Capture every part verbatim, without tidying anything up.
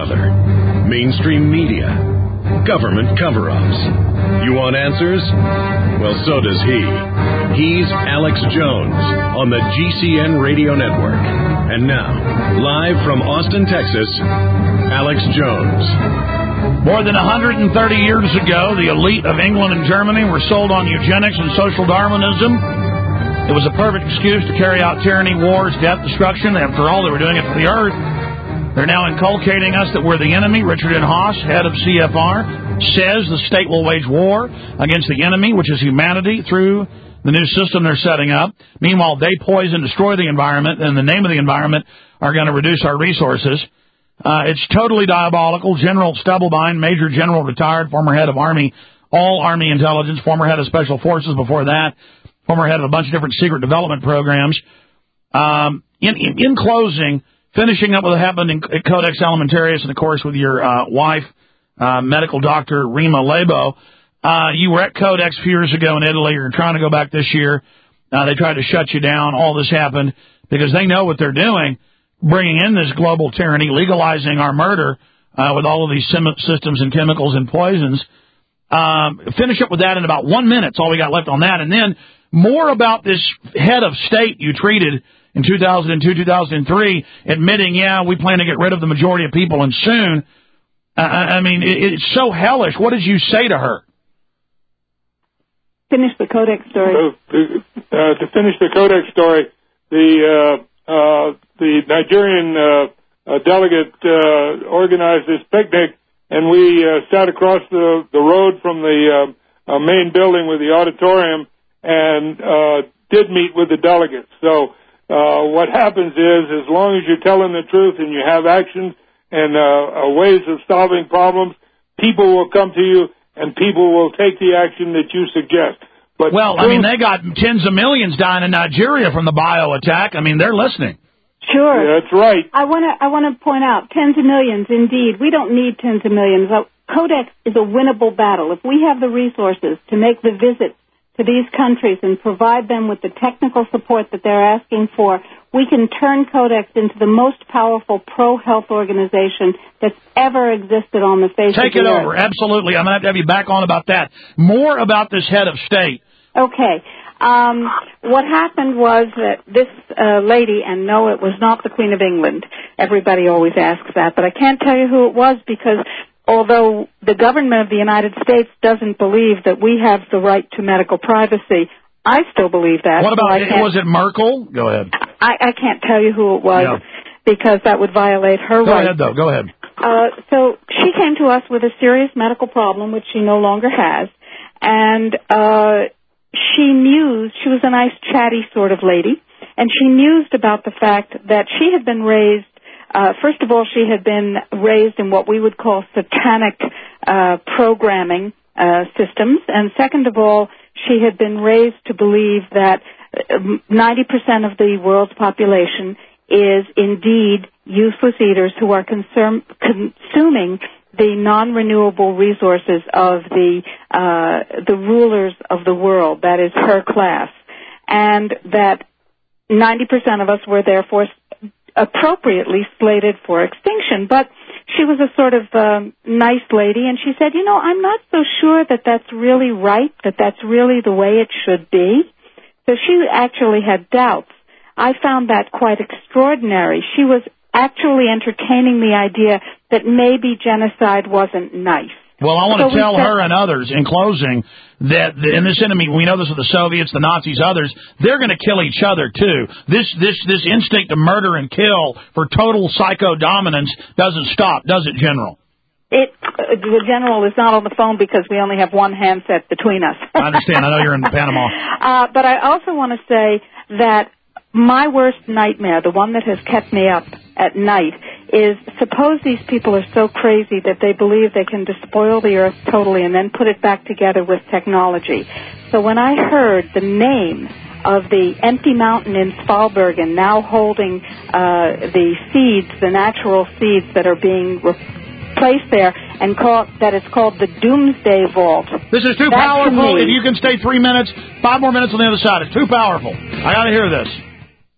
another. Mainstream media, government cover-ups. You want answers? Well, so does he. He's Alex Jones on the G C N Radio Network. And now, live from Austin, Texas, Alex Jones. More than one hundred thirty years ago, the elite of England and Germany were sold on eugenics and social Darwinism. It was a perfect excuse to carry out tyranny, wars, death, destruction. After all, they were doing it for the earth. They're now inculcating us that we're the enemy. Richard N. Haas, head of C F R, says the state will wage war against the enemy, which is humanity, through the new system they're setting up. Meanwhile, they poison, destroy the environment, and in the name of the environment are going to reduce our resources. Uh, it's totally diabolical. General Stubblebine, Major General retired, former head of Army, all Army intelligence, former head of Special Forces before that, former head of a bunch of different secret development programs. Um, in, in, in closing, finishing up with what happened in Codex Alimentarius, and, of course, with your uh, wife, uh, medical doctor Rima Lebo. Uh, you were at Codex a few years ago in Italy. You're trying to go back this year. Uh, they tried to shut you down. All this happened because they know what they're doing, bringing in this global tyranny, legalizing our murder uh, with all of these sim- systems and chemicals and poisons. Um, finish up with that in about one minute. That's all we got left on that. And then more about this head of state you treated in two thousand two, two thousand three, admitting, yeah, we plan to get rid of the majority of people and soon. Uh, I mean, it, it's so hellish. What did you say to her? Finish the Codex story. Uh, uh, to finish the Codex story, the uh, uh, the Nigerian uh, uh, delegate uh, organized this picnic, and we uh, sat across the, the road from the uh, uh, main building with the auditorium and uh, did meet with the delegates. So uh, what happens is, as long as you're telling the truth and you have actions and uh, uh, ways of solving problems, people will come to you and people will take the action that you suggest. But well, I mean, they got tens of millions dying in Nigeria from the bio attack. I mean, they're listening. Sure. Yeah, that's right. I want to I want to point out, tens of millions, indeed. We don't need tens of millions. Codex is a winnable battle. If we have the resources to make the visits to these countries and provide them with the technical support that they're asking for, we can turn Codex into the most powerful pro-health organization that's ever existed on the face Take of the it earth. over. Absolutely. I'm going to have to have you back on about that. More about this head of state. Okay. Um, what happened was that this uh, lady, and no, it was not the Queen of England. Everybody always asks that, but I can't tell you who it was because although the government of the United States doesn't believe that we have the right to medical privacy, I still believe that. What about, so was it Merkel? Go ahead. I, I can't tell you who it was yeah. because that would violate her Go rights. ahead, though. Go ahead. Uh, so she came to us with a serious medical problem, which she no longer has, and uh, she mused. She was a nice, chatty sort of lady, and she mused about the fact that she had been raised, uh, first of all, she had been raised in what we would call satanic uh, programming uh, systems, and second of all, she had been raised to believe that ninety percent of the world's population is indeed useless eaters who are consum- consuming the non-renewable resources of the uh, the rulers of the world, that is her class, and that ninety percent of us were therefore appropriately slated for extinction. But she was a sort of um, nice lady, and she said, you know, I'm not so sure that that's really right, that that's really the way it should be. So she actually had doubts. I found that quite extraordinary. She was actually entertaining the idea that maybe genocide wasn't nice. Well, I want so to tell said, her and others in closing that in this enemy, we know this with the Soviets, the Nazis, others, they're going to kill each other, too. This this this instinct to murder and kill for total psycho-dominance doesn't stop, does it, General? It, uh, the General is not on the phone because we only have one handset between us. I understand. I know you're in Panama. Uh, but I also want to say that my worst nightmare, the one that has kept me up at night, is suppose these people are so crazy that they believe they can despoil the earth totally and then put it back together with technology. So when I heard the name of the empty mountain in Svalbard now holding uh, the seeds, the natural seeds that are being re- placed there, and call, that it's called the Doomsday Vault. This is too that powerful. To me, if you can stay three minutes, five more minutes on the other side. It's too powerful. I got to hear this.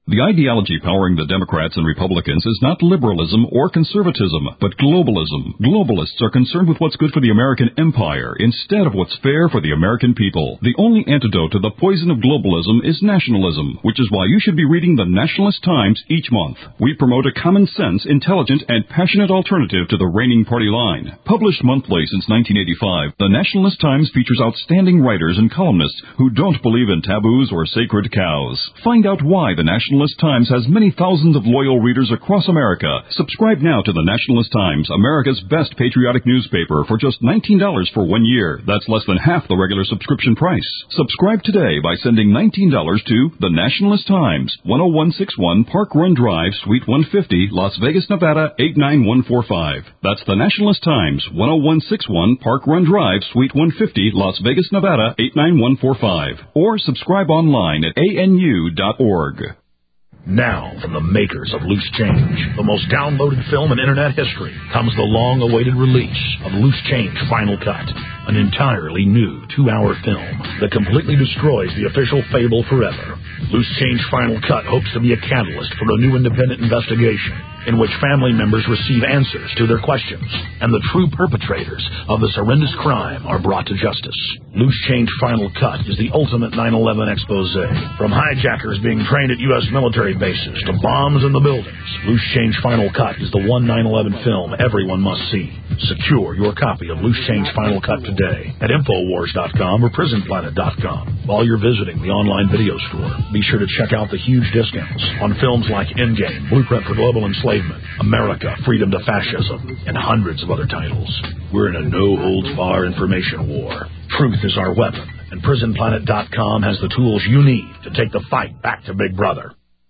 The ideology powering the Democrats and Republicans is not liberalism or conservatism, but globalism. Globalists are concerned with what's good for the American empire instead of what's fair for the American people. The only antidote to the poison of globalism is nationalism, which is why you should be reading the Nationalist Times each month. We promote a common sense, intelligent, and passionate alternative to the reigning party line. Published monthly since nineteen eighty-five, the Nationalist Times features outstanding writers and columnists who don't believe in taboos or sacred cows. Find out why the Nationalist Times has many thousands of loyal readers across America. Subscribe now to the Nationalist Times, America's best patriotic newspaper, for just nineteen dollars for one year. That's less than half the regular subscription price. Subscribe today by sending nineteen dollars to the Nationalist Times, one oh one six one Park Run Drive, Suite one fifty, Las Vegas, Nevada, eight nine one four five. That's the Nationalist Times, one oh one six one Park Run Drive, Suite one fifty, Las Vegas, Nevada, eight nine one four five. Or subscribe online at A N U dot org. Now, from the makers of Loose Change, the most downloaded film in Internet history, comes the long-awaited release of Loose Change Final Cut, an entirely new two-hour film that completely destroys the official fable forever. Loose Change Final Cut hopes to be a catalyst for a new independent investigation in which family members receive answers to their questions, and the true perpetrators of this horrendous crime are brought to justice. Loose Change Final Cut is the ultimate nine eleven expose. From hijackers being trained at U S military bases to bombs in the buildings, Loose Change Final Cut is the one nine eleven film everyone must see. Secure your copy of Loose Change Final Cut today at Infowars dot com or Prison Planet dot com. While you're visiting the online video store, be sure to check out the huge discounts on films like Endgame, Blueprint for Global Enslavement, America, Freedom to Fascism, and hundreds of other titles. We're in a no-holds-barred information war. Truth is our weapon, and Prison Planet dot com has the tools you need to take the fight back to Big Brother.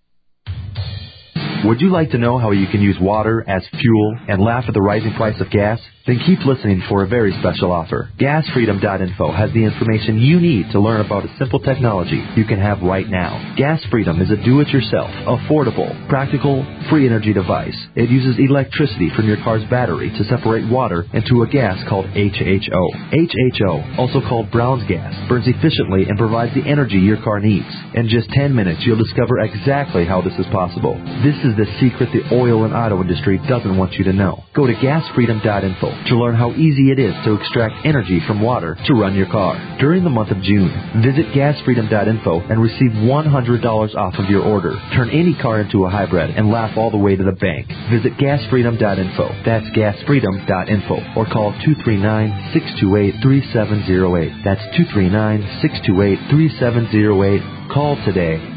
Would you like to know how you can use water as fuel and laugh at the rising price of gas? Then keep listening for a very special offer. Gas Freedom dot info has the information you need to learn about a simple technology you can have right now. Gas Freedom is a do-it-yourself, affordable, practical, free energy device. It uses electricity from your car's battery to separate water into a gas called H H O. H H O, also called Brown's gas, burns efficiently and provides the energy your car needs. In just ten minutes, you'll discover exactly how this is possible. This is the secret the oil and auto industry doesn't want you to know. Go to Gas Freedom dot info to learn how easy it is to extract energy from water to run your car. During the month of June, visit Gas Freedom dot info and receive one hundred dollars off of your order. Turn any car into a hybrid and laugh all the way to the bank. Visit Gas Freedom dot info. That's Gas Freedom dot info. Or call two three nine, six two eight, three seven zero eight. That's two three nine, six two eight, three seven zero eight. Call today.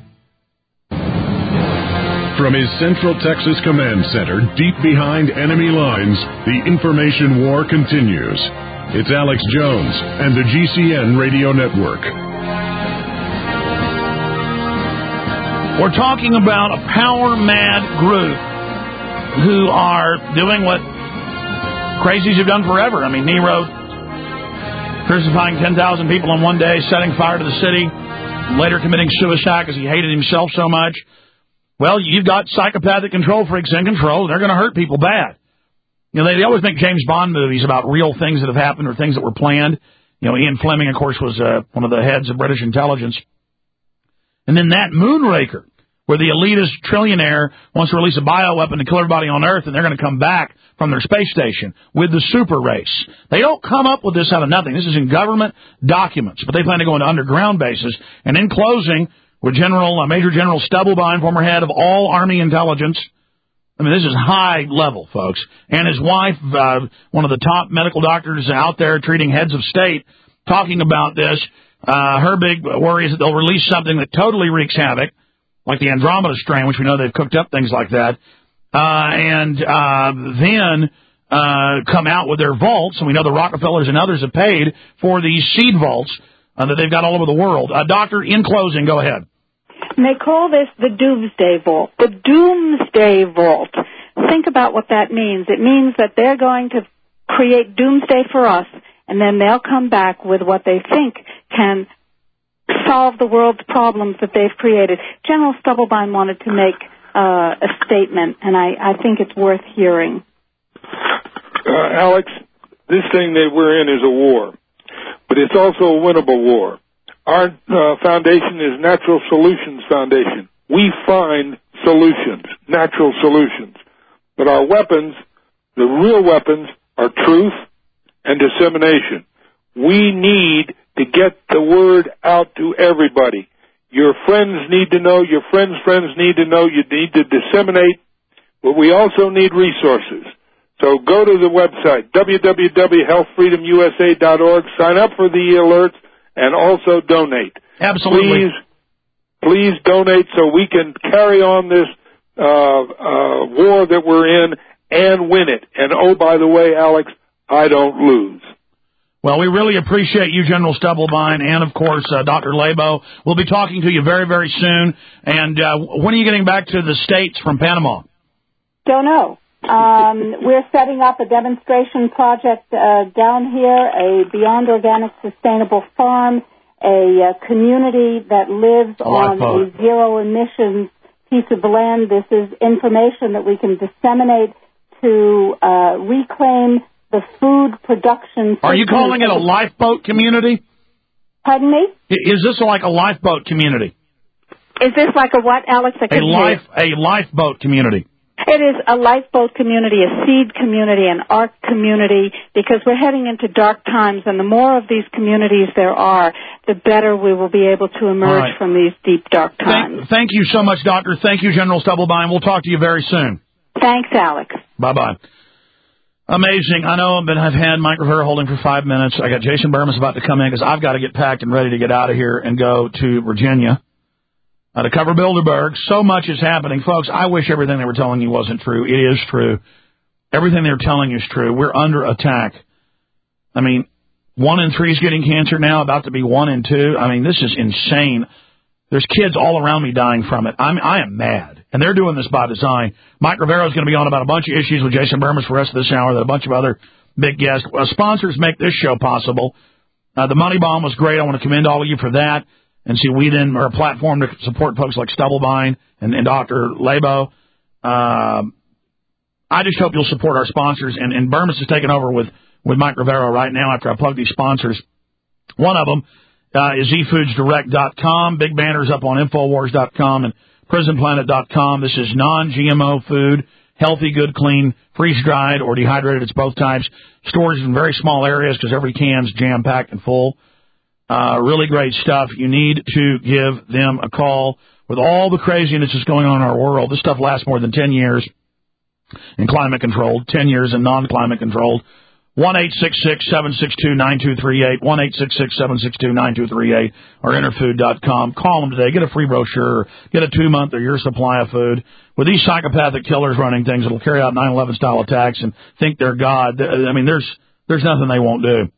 From his Central Texas Command Center, deep behind enemy lines, the information war continues. It's Alex Jones and the G C N Radio Network. We're talking about a power-mad group who are doing what crazies have done forever. I mean, Nero crucifying ten thousand people in one day, setting fire to the city, later committing suicide because he hated himself so much. Well, you've got psychopathic control freaks in control, and they're going to hurt people bad. You know, they, they always make James Bond movies about real things that have happened or things that were planned. You know, Ian Fleming, of course, was uh, one of the heads of British intelligence. And then that Moonraker, where the elitist trillionaire wants to release a bioweapon to kill everybody on Earth, and they're going to come back from their space station with the super race. They don't come up with this out of nothing. This is in government documents, but they plan to go into underground bases. And in closing, with General, uh, Major General Stubblebine, former head of all Army intelligence. I mean, this is high level, folks. And his wife, uh, one of the top medical doctors out there treating heads of state, talking about this. Uh, her big worry is that they'll release something that totally wreaks havoc, like the Andromeda strain, which we know they've cooked up things like that. Uh, and, uh, then, uh, come out with their vaults. And we know the Rockefellers and others have paid for these seed vaults Uh, that they've got all over the world. Uh, doctor, in closing, go ahead. And they call this the Doomsday Vault. The Doomsday Vault. Think about what that means. It means that they're going to create doomsday for us, and then they'll come back with what they think can solve the world's problems that they've created. General Stubblebine wanted to make uh, a statement, and I, I think it's worth hearing. Uh, Alex, this thing that we're in is a war. But it's also a winnable war. Our uh, foundation is Natural Solutions Foundation. we find solutions, natural solutions. But our weapons, the real weapons, are truth and dissemination. We need to get the word out to everybody. Your friends need to know, your friends' friends need to know, you need to disseminate, but we also need resources. So go to the website, w w w dot health freedom u s a dot org, sign up for the alerts, and also donate. Absolutely. Please, please donate so we can carry on this uh, uh, war that we're in and win it. And oh, by the way, Alex, I don't lose. Well, we really appreciate you, General Stubblebine, and, of course, uh, Doctor Labo. We'll be talking to you very, very soon. And uh, when are you getting back to the States from Panama? Don't know. Um, we're setting up a demonstration project uh, down here, a Beyond Organic Sustainable Farm, a uh, community that lives on a zero-emissions piece of land. This is information that we can disseminate to uh, reclaim the food production. Are you calling it a lifeboat community? Pardon me? Is this like a lifeboat community? Is this like a what, Alex? I a life, a lifeboat community. It is a lifeboat community, a seed community, an ark community, because we're heading into dark times, and the more of these communities there are, the better we will be able to emerge right. from these deep, dark times. Thank, thank you so much, Doctor. Thank you, General Stubblebine. We'll talk to you very soon. Thanks, Alex. Bye-bye. Amazing. I know, but I've had Mike Rivera holding for five minutes. I got Jason Bermas about to come in because I've got to get packed and ready to get out of here and go to Virginia uh, to cover Bilderberg. So much is happening. Folks, I wish everything they were telling you wasn't true. It is true. Everything they're telling you is true. We're under attack. I mean, one in three is getting cancer now, about to be one in two. I mean, this is insane. There's kids all around me dying from it. I'm, I am mad. And they're doing this by design. Mike Rivera is going to be on about a bunch of issues with Jason Bermas for the rest of this hour, and a bunch of other big guests. Uh, sponsors make this show possible. Uh, the Money Bomb was great. I want to commend all of you for that. And see, we then are a platform to support folks like Stubblebine and, and Doctor Labo. Uh, I just hope you'll support our sponsors. And, and Bermas is taking over with, with Mike Rivera right now after I plug these sponsors. One of them uh, is e foods direct dot com. Big banners up on infowars dot com and prison planet dot com. This is non G M O food, healthy, good, clean, freeze-dried or dehydrated. It's both types. Stores in very small areas because every can's jam-packed and full. Uh, really great stuff. You need to give them a call. With all the craziness that's going on in our world, this stuff lasts more than ten years in climate-controlled, ten years in non-climate controlled. one eight six six, seven six two, nine two three eight, one eight six six, seven six two, nine two three eight, or interfood dot com. Call them today. Get a free brochure. Get a two-month or year supply of food. With these psychopathic killers running things, it'll carry out nine eleven style attacks and think they're God. I mean, there's there's nothing they won't do.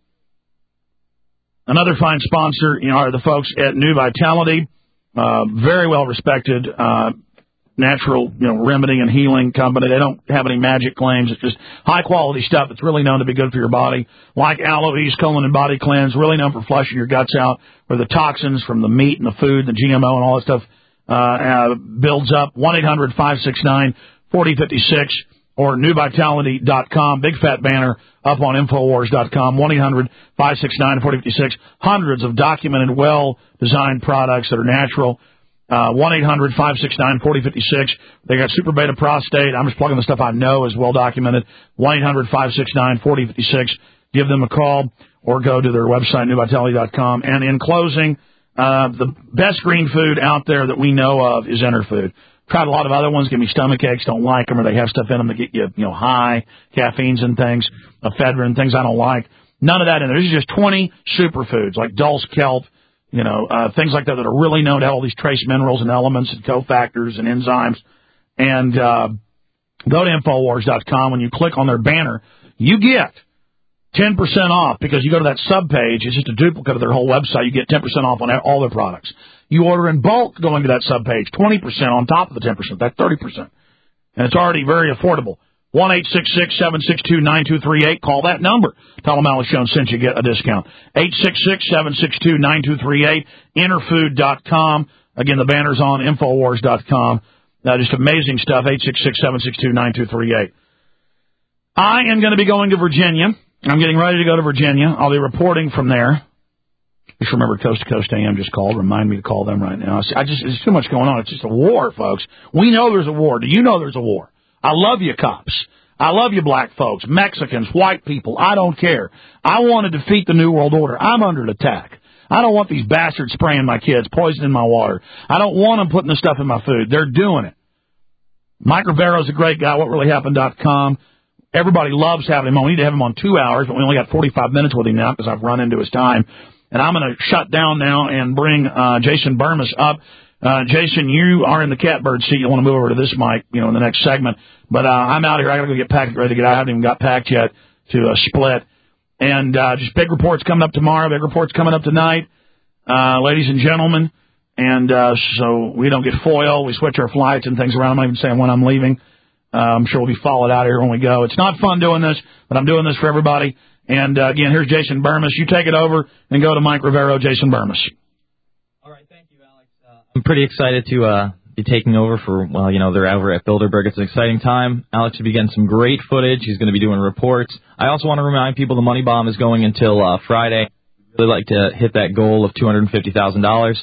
Another fine sponsor, you know, are the folks at New Vitality. Uh, very well respected. Uh, natural, you know, remedy and healing company. They don't have any magic claims. It's just high quality stuff that's really known to be good for your body. Like Aloe-Ease Colon and Body Cleanse, really known for flushing your guts out, where the toxins from the meat and the food, the G M O and all that stuff, uh, uh builds up. one eight hundred, five six nine, four zero five six or new vitality dot com. Big fat banner up on infowars dot com. one eight hundred, five six nine, four zero five six. Hundreds of documented, well-designed products that are natural. Uh, one eight hundred, five six nine, four zero five six. They got super beta prostate. I'm just plugging the stuff I know is well documented. one eight hundred, five six nine, four zero five six. Give them a call or go to their website, new vitality dot com. And in closing, uh, the best green food out there that we know of is Interfood. Tried a lot of other ones, give me stomach aches, don't like them, or they have stuff in them that get you, you know, high, caffeines and things, ephedrine, things I don't like. None of that in there. This is just twenty superfoods like dulse kelp, you know, uh, things like that that are really known to have all these trace minerals and elements and cofactors and enzymes. And uh, go to infowars dot com. When you click on their banner, you get ten percent off because you go to that subpage. It's just a duplicate of their whole website. You get ten percent off on all their products. You order in bulk going to that subpage, twenty percent on top of the ten percent. That's thirty percent. And it's already very affordable. one eight six six, seven six two, nine two three eight. Call that number. Tell them Alex Jones sent you, get a discount. eight six six, seven six two, nine two three eight. interfood dot com. Again, the banner's on infowars dot com. Uh, just amazing stuff. eight six six, seven six two, nine two three eight. I am going to be going to Virginia. I'm getting ready to go to Virginia. I'll be reporting from there. Just remember, Coast to Coast A M just called. Remind me to call them right now. I just, there's too much going on. It's just a war, folks. We know there's a war. Do you know there's a war? I love you, cops. I love you, black folks, Mexicans, white people. I don't care. I want to defeat the New World Order. I'm under attack. I don't want these bastards spraying my kids, poisoning my water. I don't want them putting this stuff in my food. They're doing it. Mike Rivero's a great guy, what really happened dot com. Everybody loves having him on. We need to have him on two hours, but we only got forty-five minutes with him now because I've run into his time. And I'm going to shut down now and bring uh, Jason Bermas up. Uh, Jason, you are in the catbird seat. You want to move over to this mic, you know, in the next segment. But uh, I'm out here. I got to go get packed, ready to get out. I haven't even got packed yet to uh, split. And uh, just big reports coming up tomorrow, big reports coming up tonight, uh, ladies and gentlemen. And uh, so we don't get foil. We switch our flights and things around. I'm not even saying when I'm leaving. Uh, I'm sure we'll be followed out here when we go. It's not fun doing this, but I'm doing this for everybody. And, uh, again, here's Jason Bermas. You take it over and go to Mike Rivero, Jason Bermas. All right, thank you, Alex. Uh, I'm pretty excited to uh, be taking over for, well, you know, they're over at Bilderberg. It's an exciting time. Alex should be getting some great footage. He's going to be doing reports. I also want to remind people the money bomb is going until uh, Friday. I'd really like to hit that goal of two hundred fifty thousand dollars.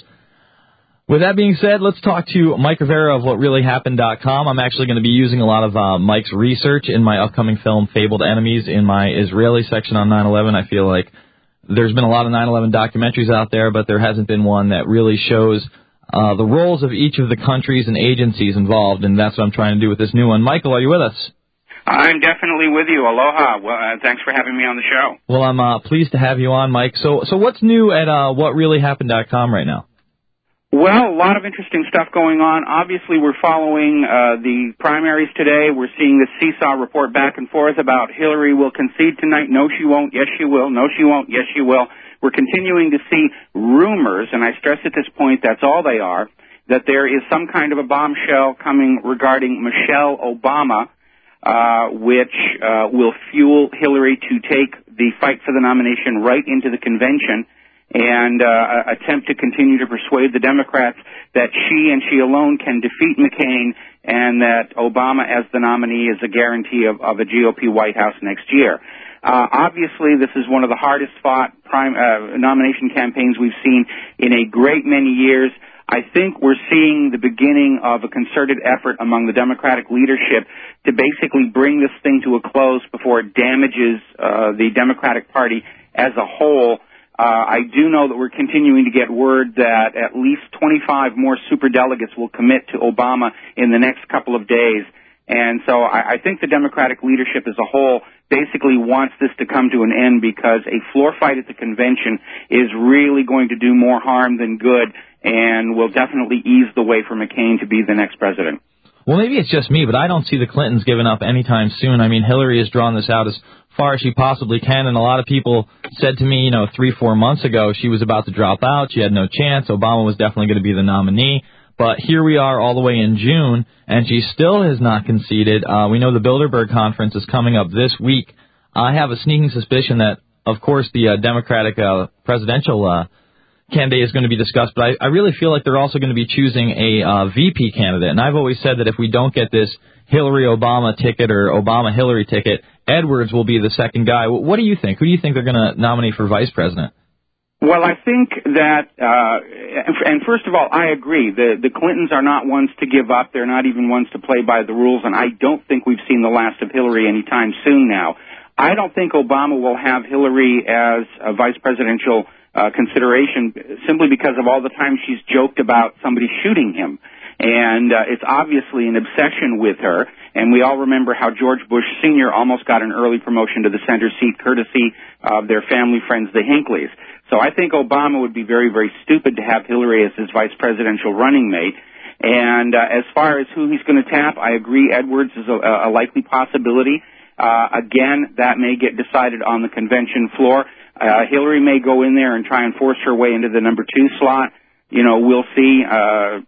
With that being said, let's talk to Mike Rivera of what really happened dot com. I'm actually going to be using a lot of uh, Mike's research in my upcoming film, Fabled Enemies, in my Israeli section on nine eleven. I feel like there's been a lot of nine eleven documentaries out there, but there hasn't been one that really shows uh, the roles of each of the countries and agencies involved, and that's what I'm trying to do with this new one. Michael, are you with us? I'm definitely with you. Aloha. Well, uh, thanks for having me on the show. Well, I'm uh, pleased to have you on, Mike. So, so what's new at uh, what really happened dot com right now? Well, a lot of interesting stuff going on. Obviously, we're following uh, the primaries today. We're seeing this seesaw report back and forth about Hillary will concede tonight. No, she won't. Yes, she will. No, she won't. Yes, she will. We're continuing to see rumors, and I stress at this point that's all they are, that there is some kind of a bombshell coming regarding Michelle Obama, uh, which uh, will fuel Hillary to take the fight for the nomination right into the convention and uh, attempt to continue to persuade the Democrats that she and she alone can defeat McCain and that Obama as the nominee is a guarantee of, of a G O P White House next year. Uh, obviously, this is one of the hardest fought prime, uh, nomination campaigns we've seen in a great many years. I think we're seeing the beginning of a concerted effort among the Democratic leadership to basically bring this thing to a close before it damages uh, the Democratic Party as a whole. Uh, I do know that we're continuing to get word that at least twenty-five more superdelegates will commit to Obama in the next couple of days. And so I, I think the Democratic leadership as a whole basically wants this to come to an end because a floor fight at the convention is really going to do more harm than good and will definitely ease the way for McCain to be the next president. Well, maybe it's just me, but I don't see the Clintons giving up anytime soon. I mean, Hillary has drawn this out as far as she possibly can, and a lot of people said to me, you know, three, four months ago she was about to drop out. She had no chance. Obama was definitely going to be the nominee. But here we are all the way in June, and she still has not conceded. Uh, we know the Bilderberg conference is coming up this week. I have a sneaking suspicion that, of course, the uh, Democratic uh, presidential uh, candidate is going to be discussed, but I, I really feel like they're also going to be choosing a uh, V P candidate. And I've always said that if we don't get this Hillary-Obama ticket or Obama-Hillary ticket, Edwards will be the second guy. What do you think? Who do you think they're going to nominate for vice president? Well, I think that, uh, and first of all, I agree. The, the Clintons are not ones to give up. They're not even ones to play by the rules, and I don't think we've seen the last of Hillary anytime soon now. I don't think Obama will have Hillary as a vice presidential uh, consideration simply because of all the time she's joked about somebody shooting him. And uh, it's obviously an obsession with her. And we all remember how George Bush Senior almost got an early promotion to the center seat courtesy of their family friends, the Hinckleys. So I think Obama would be very, very stupid to have Hillary as his vice presidential running mate. And uh, as far as who he's going to tap, I agree Edwards is a, a likely possibility. Uh, again, that may get decided on the convention floor. Uh, Hillary may go in there and try and force her way into the number two slot. You know, we'll see. Uh,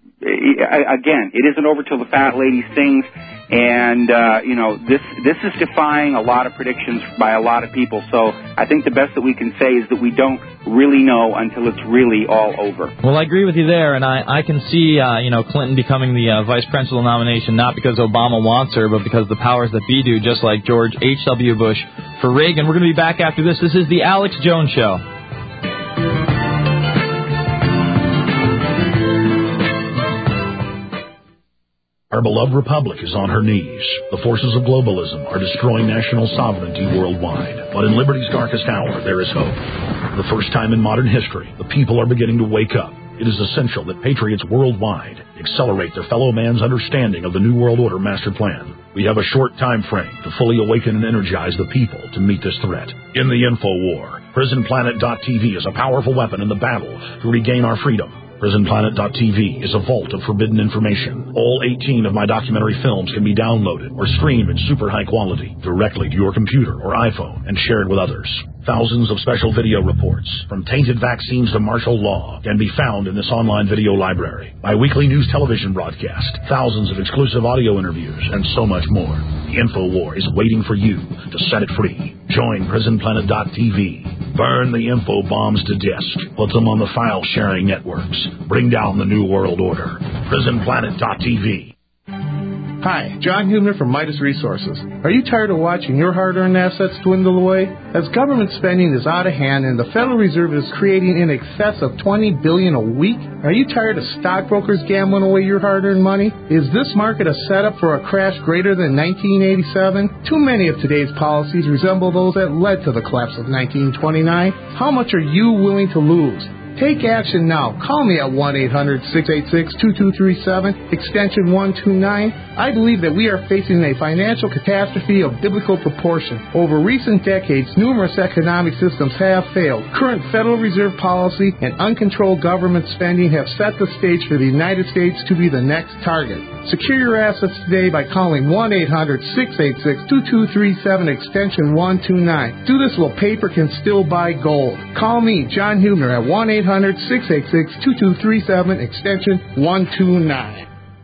again, it isn't over till the fat lady sings. And, uh, you know, this this is defying a lot of predictions by a lot of people. So I think the best that we can say is that we don't really know until it's really all over. Well, I agree with you there, and I, I can see, uh, you know, Clinton becoming the uh, vice presidential nomination not because Obama wants her, but because the powers that be do, just like George H W. Bush for Reagan. We're going to be back after this. This is the Alex Jones Show. Our beloved republic is on her knees. The forces of globalism are destroying national sovereignty worldwide. But in liberty's darkest hour, there is hope. For the first time in modern history, the people are beginning to wake up. It is essential that patriots worldwide accelerate their fellow man's understanding of the New World Order master plan. We have a short time frame to fully awaken and energize the people to meet this threat. In the info war, prison planet dot t v is a powerful weapon in the battle to regain our freedom. prison planet dot t v is a vault of forbidden information. All eighteen of my documentary films can be downloaded or streamed in super high quality directly to your computer or iPhone and shared with others. Thousands of special video reports, from tainted vaccines to martial law, can be found in this online video library. My weekly news television broadcast, thousands of exclusive audio interviews, and so much more. The InfoWar is waiting for you to set it free. Join prison planet dot t v. Burn the info bombs to disk. Put them on the file-sharing networks. Bring down the New World Order. prison planet dot t v. Hi, John Hubner from Midas Resources. Are you tired of watching your hard-earned assets dwindle away? As government spending is out of hand and the Federal Reserve is creating in excess of twenty billion dollars a week, are you tired of stockbrokers gambling away your hard-earned money? Is this market a setup for a crash greater than nineteen eighty-seven? Too many of today's policies resemble those that led to the collapse of nineteen twenty-nine. How much are you willing to lose? Take action now. Call me at one eight hundred six eight six two two three seven, extension one two nine. I believe that we are facing a financial catastrophe of biblical proportion. Over recent decades, numerous economic systems have failed. Current Federal Reserve policy and uncontrolled government spending have set the stage for the United States to be the next target. Secure your assets today by calling one eight hundred six eight six two two three seven, extension one two nine. Do this while paper can still buy gold. Call me, John Hubner, at one eight hundred six eight six two two three seven, extension one two nine.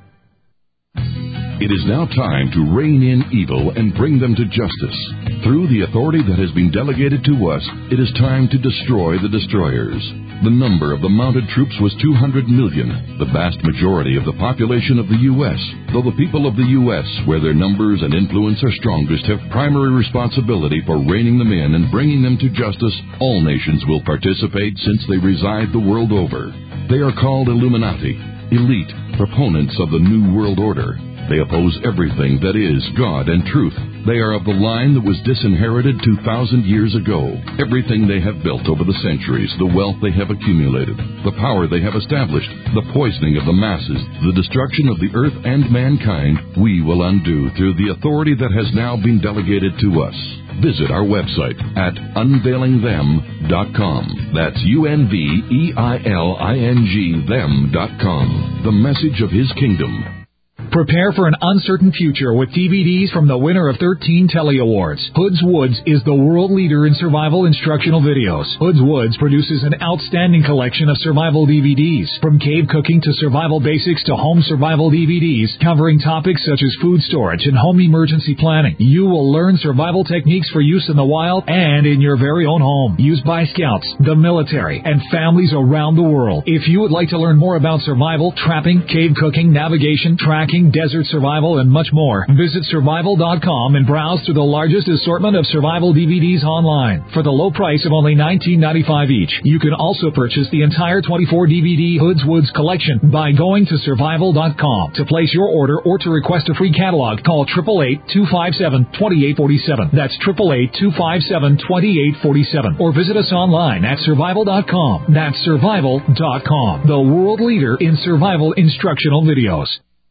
It is now time to rein in evil and bring them to justice. Through the authority that has been delegated to us, it is time to destroy the destroyers. The number of the mounted troops was two hundred million, the vast majority of the population of the U S Though the people of the U S, where their numbers and influence are strongest, have primary responsibility for reining them in and bringing them to justice, all nations will participate since they reside the world over. They are called Illuminati, elite, proponents of the New World Order. They oppose everything that is God and truth. They are of the line that was disinherited two thousand years ago. Everything they have built over the centuries, the wealth they have accumulated, the power they have established, the poisoning of the masses, the destruction of the earth and mankind, we will undo through the authority that has now been delegated to us. Visit our website at unveiling them dot com. That's U N V E I L I N G them dot com. The message of His kingdom. Prepare for an uncertain future with D V Ds from the winner of thirteen Telly Awards. Hoods Woods is the world leader in survival instructional videos. Hoods Woods produces an outstanding collection of survival D V Ds, from cave cooking to survival basics to home survival D V Ds, covering topics such as food storage and home emergency planning. You will learn survival techniques for use in the wild and in your very own home, used by scouts, the military, and families around the world. If you would like to learn more about survival, trapping, cave cooking, navigation, tracking, desert survival, and much more, visit survival dot com and browse through the largest assortment of survival D V Ds online for the low price of only nineteen ninety-five each. You can also purchase the entire twenty-four D V D Hoods Woods collection by going to survival dot com. To place your order or to request a free catalog, call eight eight eight, two five seven, two eight four seven. That's eight eight eight, two five seven, two eight four seven. Or visit us online at survival dot com. That's survival dot com, the world leader in survival instructional videos.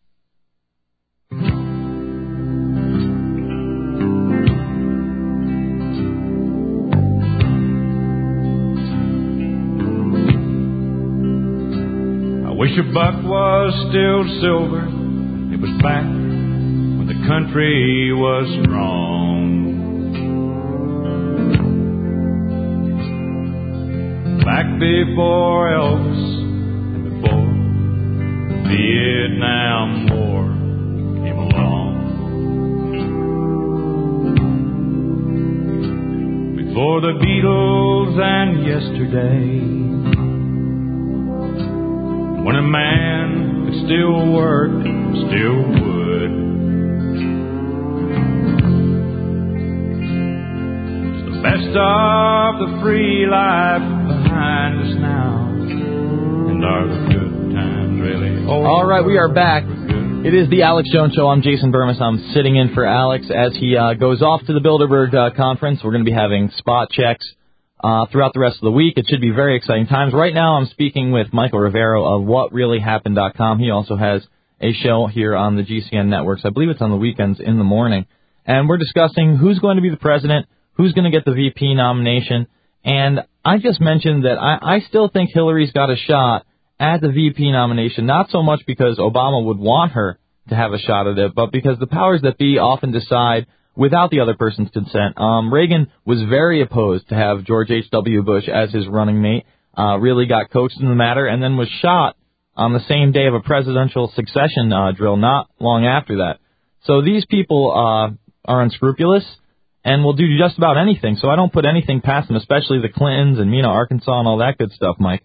I wish a buck was still silver. It was back when the country was strong. Back before Elvis and before the Vietnam War came along. Before the Beatles and yesterday, when a man could still work and still would. It's the best of the free life behind us now. And are the good times really over? All right, we are back. It is the Alex Jones Show. I'm Jason Burmis. I'm sitting in for Alex as he uh, goes off to the Bilderberg uh, conference. We're going to be having spot checks uh, throughout the rest of the week. It should be very exciting times. Right now I'm speaking with Michael Rivero of what really happened dot com. He also has a show here on the G C N networks. I believe it's on the weekends in the morning. And we're discussing who's going to be the president, who's going to get the V P nomination. And I just mentioned that I, I still think Hillary's got a shot at the V P nomination, not so much because Obama would want her to have a shot at it, but because the powers that be often decide without the other person's consent. Um, Reagan was very opposed to have George H W. Bush as his running mate, uh, really got coached in the matter, and then was shot on the same day of a presidential succession uh, drill not long after that. So these people uh, are unscrupulous and will do just about anything, so I don't put anything past them, especially the Clintons and Mena, Arkansas, and all that good stuff, Mike.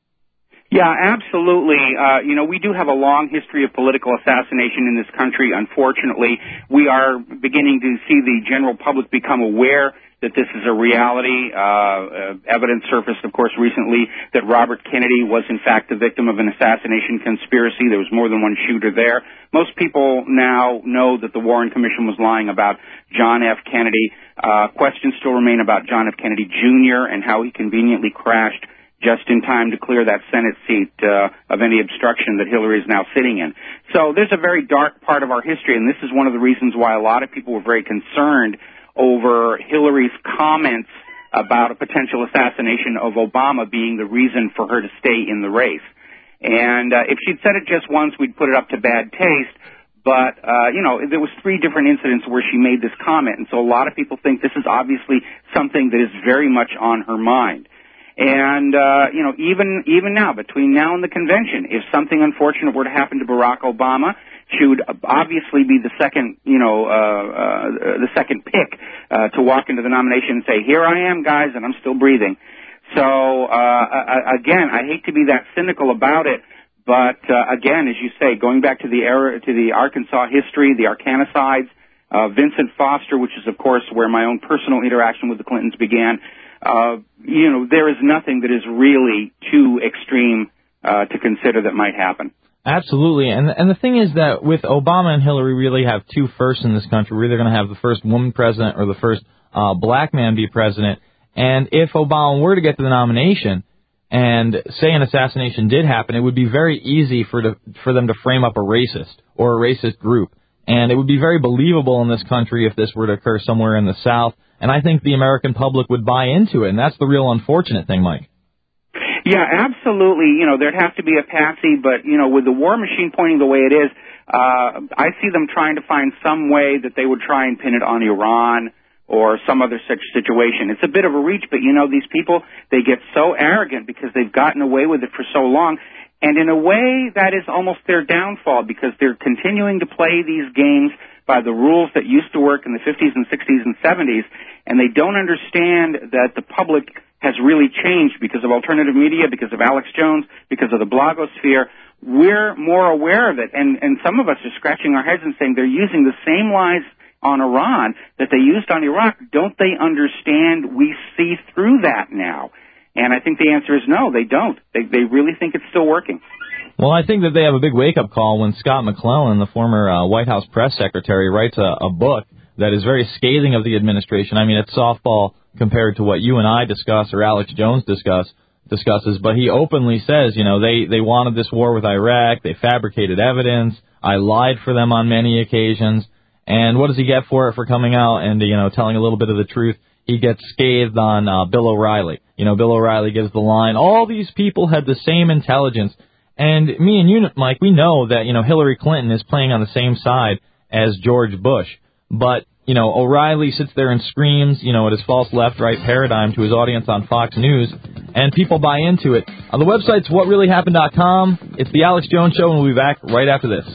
Yeah, absolutely. Uh, you know, we do have a long history of political assassination in this country. Unfortunately, we are beginning to see the general public become aware that this is a reality. Uh, uh, evidence surfaced, of course, recently that Robert Kennedy was, in fact, the victim of an assassination conspiracy. There was more than one shooter there. Most people now know that the Warren Commission was lying about John F. Kennedy. Uh, questions still remain about John F. Kennedy Junior and how he conveniently crashed just in time to clear that Senate seat uh, of any obstruction that Hillary is now sitting in. So there's a very dark part of our history, and this is one of the reasons why a lot of people were very concerned over Hillary's comments about a potential assassination of Obama being the reason for her to stay in the race. And uh, if she'd said it just once, we'd put it up to bad taste. But, uh, you know, there was three different incidents where she made this comment, and so a lot of people think this is obviously something that is very much on her mind. And, uh, you know, even, even now, between now and the convention, if something unfortunate were to happen to Barack Obama, she would obviously be the second, you know, uh, uh, the second pick, uh, to walk into the nomination and say, here I am, guys, and I'm still breathing. So, uh, again, I hate to be that cynical about it, but, uh, again, as you say, going back to the era, to the Arkansas history, the Arkanicides, uh, Vincent Foster, which is, of course, where my own personal interaction with the Clintons began, uh, you know, there is nothing that is really too extreme, uh, to consider that might happen. Absolutely, and and the thing is that with Obama and Hillary, we really have two firsts in this country. We're either going to have the first woman president or the first uh, black man be president. And if Obama were to get to the nomination, and say an assassination did happen, it would be very easy for to, for them to frame up a racist or a racist group, and it would be very believable in this country if this were to occur somewhere in the South. And I think the American public would buy into it, and that's the real unfortunate thing, Mike. Yeah, absolutely. You know, there'd have to be a patsy, but, you know, with the war machine pointing the way it is, uh, I see them trying to find some way that they would try and pin it on Iran or some other such situation. It's a bit of a reach, but, you know, these people, they get so arrogant because they've gotten away with it for so long. And in a way, that is almost their downfall because they're continuing to play these games by the rules that used to work in the fifties and sixties and seventies, and they don't understand that the public has really changed because of alternative media, because of Alex Jones, because of the blogosphere. We're more aware of it, and, and some of us are scratching our heads and saying they're using the same lies on Iran that they used on Iraq. Don't they understand we see through that now? And I think the answer is no, they don't. They, they really think it's still working. Well, I think that they have a big wake-up call when Scott McClellan, the former uh, White House press secretary, writes a, a book that is very scathing of the administration. I mean, it's softball compared to what you and I discuss or Alex Jones discuss discusses, but he openly says, you know, they, they wanted this war with Iraq, they fabricated evidence, I lied for them on many occasions, and what does he get for it for coming out and, you know, telling a little bit of the truth? He gets scathed on uh, Bill O'Reilly. You know, Bill O'Reilly gives the line, all these people had the same intelligence. And me and you, Mike, we know that, you know, Hillary Clinton is playing on the same side as George Bush. But, you know, O'Reilly sits there and screams, you know, at his false left-right paradigm to his audience on Fox News, and people buy into it. Uh, the website's what really happened dot com. It's the Alex Jones Show, and we'll be back right after this.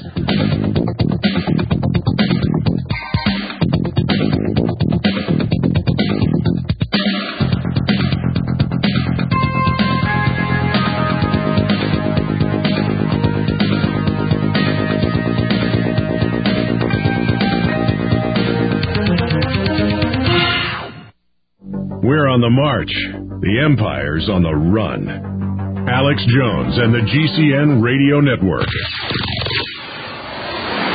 We're on the march. The Empire's on the run. Alex Jones and the G C N Radio Network.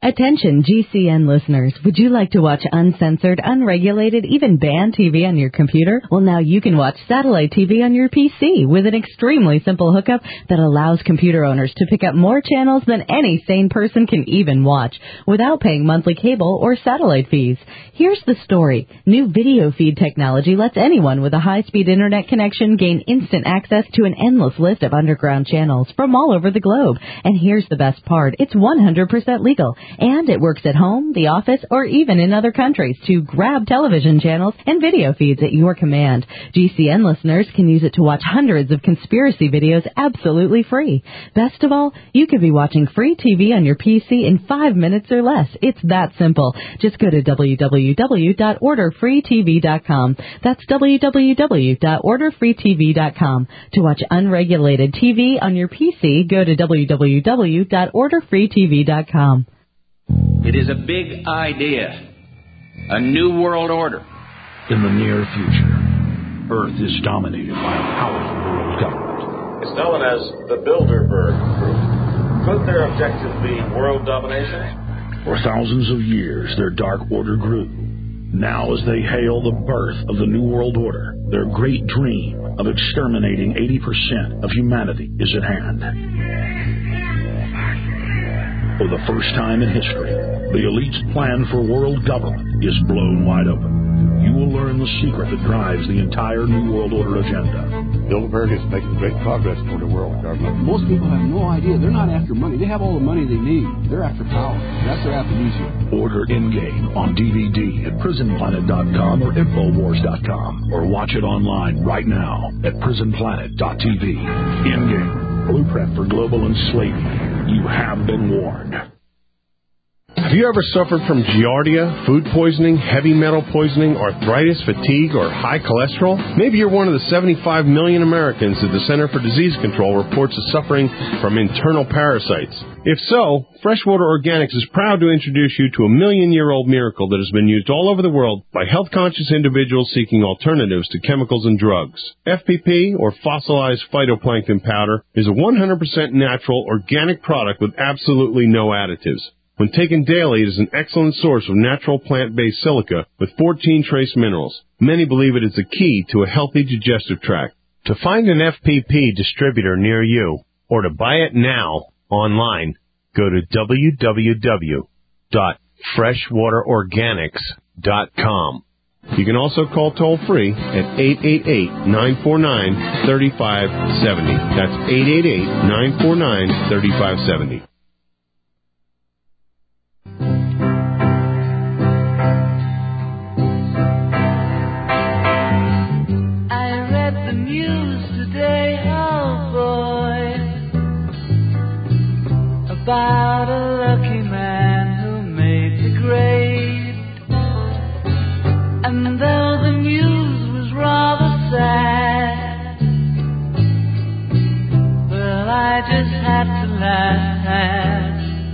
Attention G C N listeners, would you like to watch uncensored, unregulated, even banned T V on your computer? Well, now you can watch satellite T V on your P C with an extremely simple hookup that allows computer owners to pick up more channels than any sane person can even watch without paying monthly cable or satellite fees. Here's the story. New video feed technology lets anyone with a high-speed internet connection gain instant access to an endless list of underground channels from all over the globe. And here's the best part. It's one hundred percent legal. And it works at home, the office, or even in other countries to grab television channels and video feeds at your command. G C N listeners can use it to watch hundreds of conspiracy videos absolutely free. Best of all, you could be watching free T V on your P C in five minutes or less. It's that simple. Just go to w w w dot order free t v dot com. That's w w w dot order free t v dot com. To watch unregulated T V on your P C, go to w w w dot order free t v dot com. It is a big idea, a new world order. In the near future, Earth is dominated by a powerful world government. It's known as the Bilderberg Group. Could their objective be world domination? For thousands of years, their dark order grew. Now, as they hail the birth of the New World Order, their great dream of exterminating eighty percent of humanity is at hand. For the first time in history, the elite's plan for world government is blown wide open. You will learn the secret that drives the entire New World Order agenda. Bilderberg is making great progress toward the world government. Most people have no idea. They're not after money. They have all the money they need. They're after power. That's their amnesia. Order In-Game on D V D at prison planet dot com or infowars dot com, or watch it online right now at prison planet dot t v. In-Game, blueprint for global enslavement. You have been warned. Have you ever suffered from giardia, food poisoning, heavy metal poisoning, arthritis, fatigue, or high cholesterol? Maybe you're one of the seventy-five million Americans that the Center for Disease Control reports as suffering from internal parasites. If so, Freshwater Organics is proud to introduce you to a million-year-old miracle that has been used all over the world by health-conscious individuals seeking alternatives to chemicals and drugs. F P P, or fossilized phytoplankton powder, is a one hundred percent natural, organic product with absolutely no additives. When taken daily, it is an excellent source of natural plant-based silica with fourteen trace minerals. Many believe it is the key to a healthy digestive tract. To find an F P P distributor near you, or to buy it now online, go to w w w dot freshwater organics dot com. You can also call toll-free at eight eight eight, nine four nine, three five seven zero. That's eight eight eight, nine four nine, three five seven zero. About a lucky man who made the grade. And though the news was rather sad, well, I just had to laugh.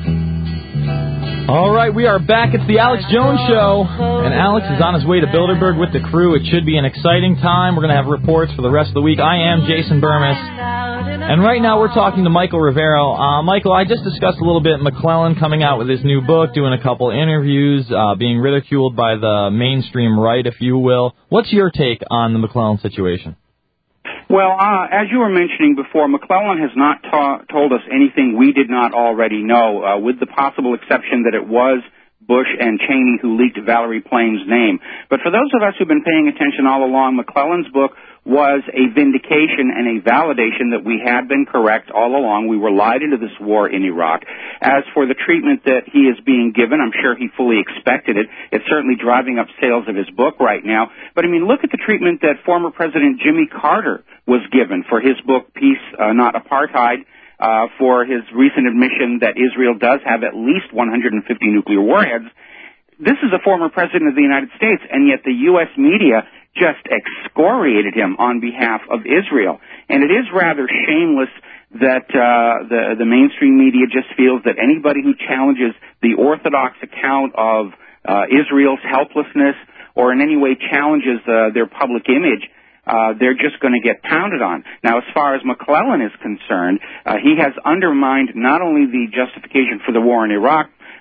All right, we are back. It's the Alex Jones Show, and Alex is on his way to Bilderberg with the crew. It should be an exciting time. We're going to have reports for the rest of the week. I am Jason Burmis, and right now we're talking to Michael Rivero. Uh, Michael, I just discussed a little bit McClellan coming out with his new book, doing a couple interviews, uh, being ridiculed by the mainstream right, if you will. What's your take on the McClellan situation? Well, uh, as you were mentioning before, McClellan has not ta- told us anything we did not already know, uh, with the possible exception that it was Bush and Cheney who leaked Valerie Plane's name. But for those of us who've been paying attention all along, McClellan's book was a vindication and a validation that we had been correct all along. We were lied into this war in Iraq. As for the treatment that he is being given, I'm sure he fully expected it. It's certainly driving up sales of his book right now. But, I mean, look at the treatment that former President Jimmy Carter was given for his book, Peace, uh, Not Apartheid, uh, for his recent admission that Israel does have at least one hundred fifty nuclear warheads. This is a former president of the United States, and yet the U S media just excoriated him on behalf of Israel. And it is rather shameless that uh, the, the mainstream media just feels that anybody who challenges the orthodox account of uh, Israel's helplessness or in any way challenges uh, their public image, uh, they're just going to get pounded on. Now, as far as McClellan is concerned, uh, he has undermined not only the justification for the war in Iraq,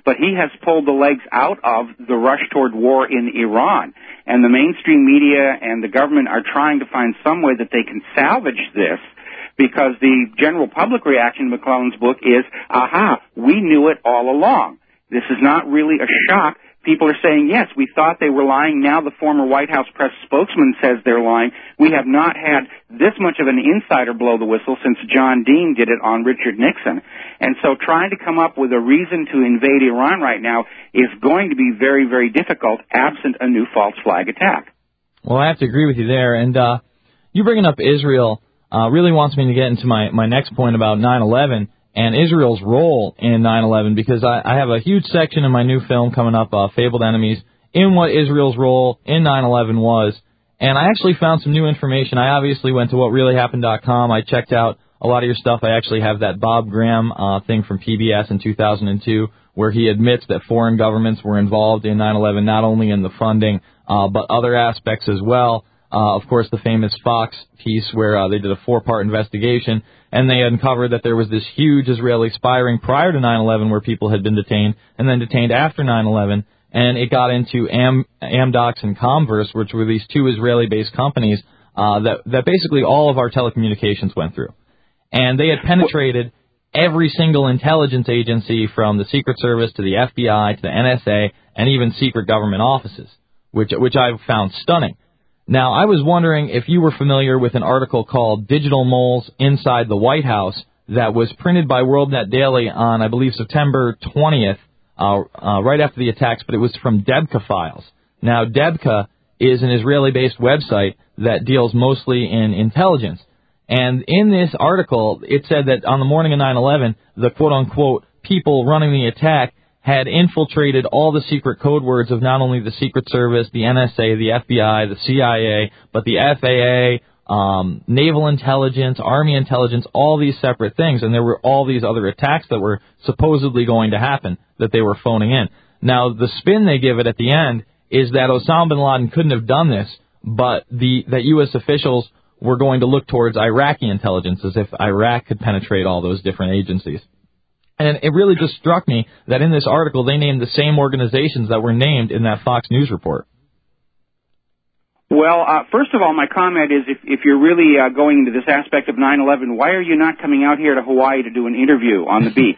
but he has pulled the legs out of the rush toward war in Iran. And the mainstream media and the government are trying to find some way that they can salvage this, because the general public reaction to McClellan's book is, aha, we knew it all along. This is not really a shock. People are saying, yes, we thought they were lying. Now the former White House press spokesman says they're lying. We have not had this much of an insider blow the whistle since John Dean did it on Richard Nixon. And so trying to come up with a reason to invade Iran right now is going to be very, very difficult, absent a new false flag attack. Well, I have to agree with you there. And uh, you bringing up Israel uh, really wants me to get into my, my next point about nine eleven. And Israel's role in nine eleven, because I, I have a huge section in my new film coming up, uh, Fabled Enemies, in what Israel's role in nine eleven was. And I actually found some new information. I obviously went to what really happened dot com. I checked out a lot of your stuff. I actually have that Bob Graham uh, thing from P B S in two thousand two, where he admits that foreign governments were involved in nine eleven, not only in the funding, uh, but other aspects as well. Uh, of course, the famous Fox piece where uh, they did a four-part investigation, and they uncovered that there was this huge Israeli spy ring prior to nine eleven where people had been detained, and then detained after nine eleven, and it got into Am- Amdocs and Comverse, which were these two Israeli-based companies uh, that, that basically all of our telecommunications went through. And they had penetrated every single intelligence agency from the Secret Service to the F B I to the N S A and even secret government offices, which which I found stunning. Now, I was wondering if you were familiar with an article called Digital Moles Inside the White House that was printed by WorldNet Daily on, I believe, September twentieth, uh, uh, right after the attacks, but it was from Debka Files. Now, Debka is an Israeli-based website that deals mostly in intelligence. And in this article, it said that on the morning of nine eleven, the quote-unquote people running the attack had infiltrated all the secret code words of not only the Secret Service, the N S A, the F B I, the C I A, but the F A A, um, Naval Intelligence, Army Intelligence, all these separate things. And there were all these other attacks that were supposedly going to happen that they were phoning in. Now, the spin they give it at the end is that Osama bin Laden couldn't have done this, but the that U S officials were going to look towards Iraqi intelligence as if Iraq could penetrate all those different agencies. And it really just struck me that in this article they named the same organizations that were named in that Fox News report. Well, uh, first of all, my comment is if, if you're really uh, going into this aspect of nine eleven, why are you not coming out here to Hawaii to do an interview on the beach?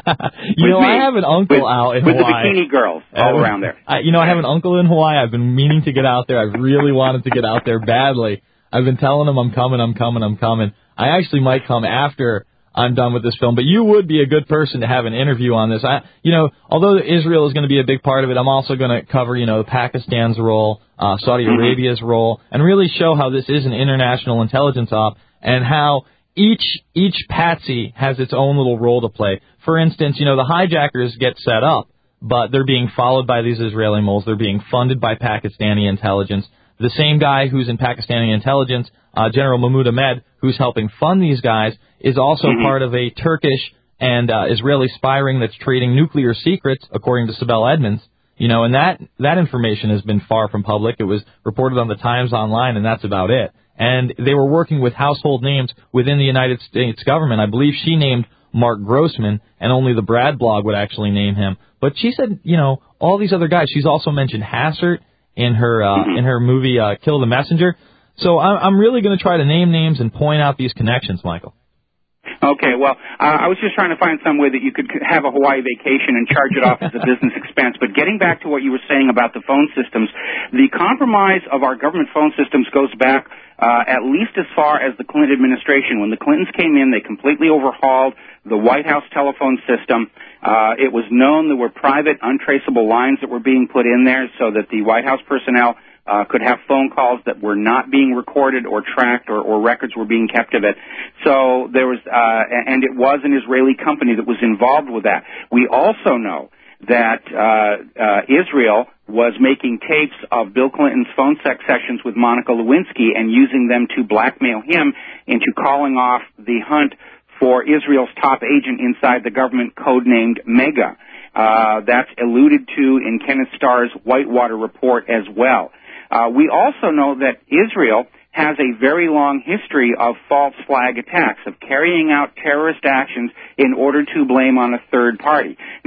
you know, me, I have an uncle with, out in with Hawaii. With the bikini girls all uh, around there. I, you know, I have an uncle in Hawaii. I've been meaning to get out there. I've really wanted to get out there badly. I've been telling him I'm coming, I'm coming, I'm coming. I actually might come after I'm done with this film, but you would be a good person to have an interview on this. I, you know, although Israel is going to be a big part of it, I'm also going to cover, you know, Pakistan's role, uh, Saudi mm-hmm. Arabia's role, and really show how this is an international intelligence op and how each each patsy has its own little role to play. For instance, you know, the hijackers get set up, but they're being followed by these Israeli moles. They're being funded by Pakistani intelligence. The same guy who's in Pakistani intelligence, uh, General Mahmoud Ahmed, who's helping fund these guys, is also mm-hmm. part of a Turkish and uh, Israeli spy ring that's trading nuclear secrets, according to Sibel Edmonds. You know, and that that information has been far from public. It was reported on the Times Online, and that's about it. And they were working with household names within the United States government. I believe she named Mark Grossman, and only the Brad blog would actually name him. But she said, you know, all these other guys. She's also mentioned Hassert in her uh, in her movie uh, Kill the Messenger. So I'm, I'm really going to try to name names and point out these connections, Michael. Okay, well, uh, I was just trying to find some way that you could have a Hawaii vacation and charge it off as a business expense. But getting back to what you were saying about the phone systems, the compromise of our government phone systems goes back uh, at least as far as the Clinton administration. When the Clintons came in, they completely overhauled the White House telephone system. Uh, it was known there were private, untraceable lines that were being put in there so that the White House personnel Uh, could have phone calls that were not being recorded or tracked, or, or records were being kept of it. So there was, uh, and it was an Israeli company that was involved with that. We also know that uh, uh, Israel was making tapes of Bill Clinton's phone sex sessions with Monica Lewinsky and using them to blackmail him into calling off the hunt for Israel's top agent inside the government, codenamed Mega. Uh, that's alluded to in Kenneth Starr's Whitewater report as well. Uh, we also know that Israel has a very long history of false flag attacks, of carrying out terrorist actions in order to blame on a third party.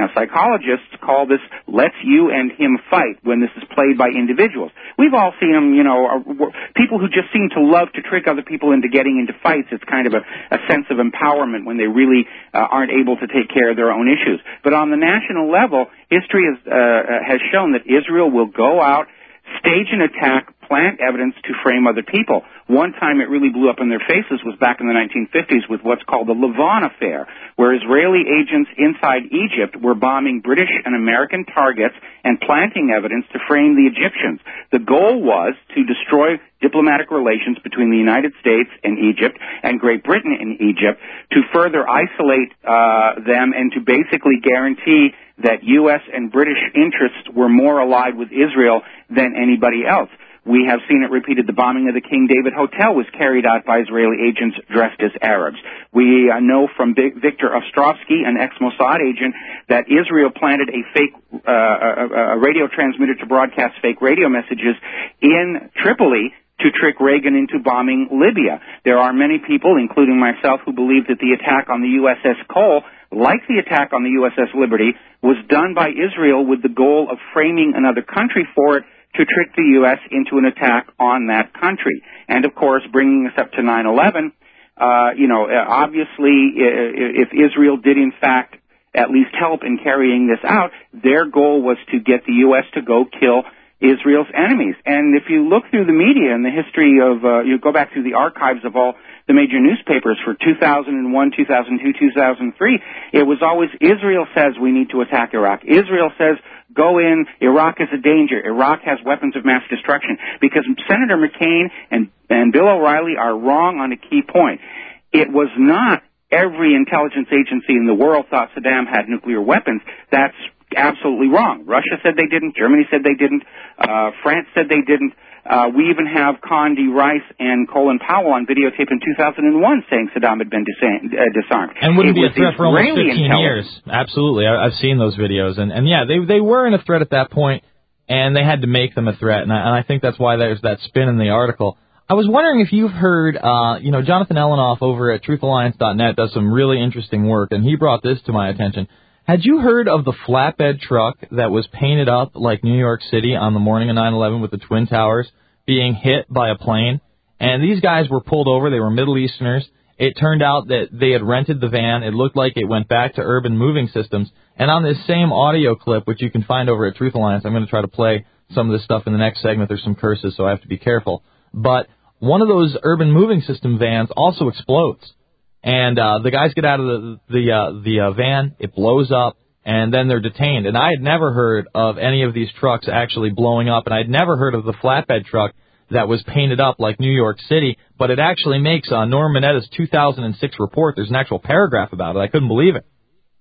Now, psychologists call this let's you and him fight when this is played by individuals. We've all seen them, you know, people who just seem to love to trick other people into getting into fights. It's kind of a, a sense of empowerment when they really uh, aren't able to take care of their own issues. But on the national level, history has, uh, has shown that Israel will go out, stage an attack, plant evidence to frame other people. One time it really blew up in their faces was back in the nineteen fifties with what's called the Lavon Affair, where Israeli agents inside Egypt were bombing British and American targets and planting evidence to frame the Egyptians. The goal was to destroy diplomatic relations between the United States and Egypt and Great Britain and Egypt, to further isolate uh, them and to basically guarantee that U S and British interests were more allied with Israel than anybody else. We have seen it repeated. The bombing of the King David Hotel was carried out by Israeli agents dressed as Arabs. We uh, know from Big Victor Ostrovsky, an ex-Mossad agent, that Israel planted a fake uh, a, a radio transmitter to broadcast fake radio messages in Tripoli to trick Reagan into bombing Libya. There are many people, including myself, who believe that the attack on the U S S Cole, like the attack on the U S S Liberty, was done by Israel with the goal of framing another country for it to trick the U S into an attack on that country. And, of course, bringing us up to nine eleven, uh, you know, obviously, if Israel did, in fact, at least help in carrying this out, their goal was to get the U S to go kill Israel's enemies. And if you look through the media and the history of, uh, you go back through the archives of all the major newspapers for two thousand one, two thousand two, two thousand three, it was always Israel says we need to attack Iraq. Israel says go in, Iraq is a danger. Iraq has weapons of mass destruction. Because Senator McCain and, and Bill O'Reilly are wrong on a key point. It was not every intelligence agency in the world thought Saddam had nuclear weapons. That's absolutely wrong. Russia said they didn't. Germany said they didn't. Uh, France said they didn't. Uh, we even have Condi Rice and Colin Powell on videotape in two thousand one saying Saddam had been disa- uh, disarmed. And wouldn't it be a threat for almost Israeli fifteen years. Absolutely. I, I've seen those videos. And, and yeah, they they weren't a threat at that point, and they had to make them a threat. And I, and I think that's why there's that spin in the article. I was wondering if you've heard, uh, you know, Jonathan Elenoff over at truth alliance dot net does some really interesting work, and he brought this to my attention. Had you heard of the flatbed truck that was painted up like New York City on the morning of nine eleven with the Twin Towers being hit by a plane? And these guys were pulled over. They were Middle Easterners. It turned out that they had rented the van. It looked like it went back to Urban Moving Systems. And on this same audio clip, which you can find over at Truth Alliance, I'm going to try to play some of this stuff in the next segment. There's some curses, so I have to be careful. But one of those Urban Moving System vans also explodes. And uh, the guys get out of the the, uh, the uh, van, it blows up, and then they're detained. And I had never heard of any of these trucks actually blowing up, and I had never heard of the flatbed truck that was painted up like New York City, but it actually makes uh, Norm Minetta's two thousand six report. There's an actual paragraph about it. I couldn't believe it.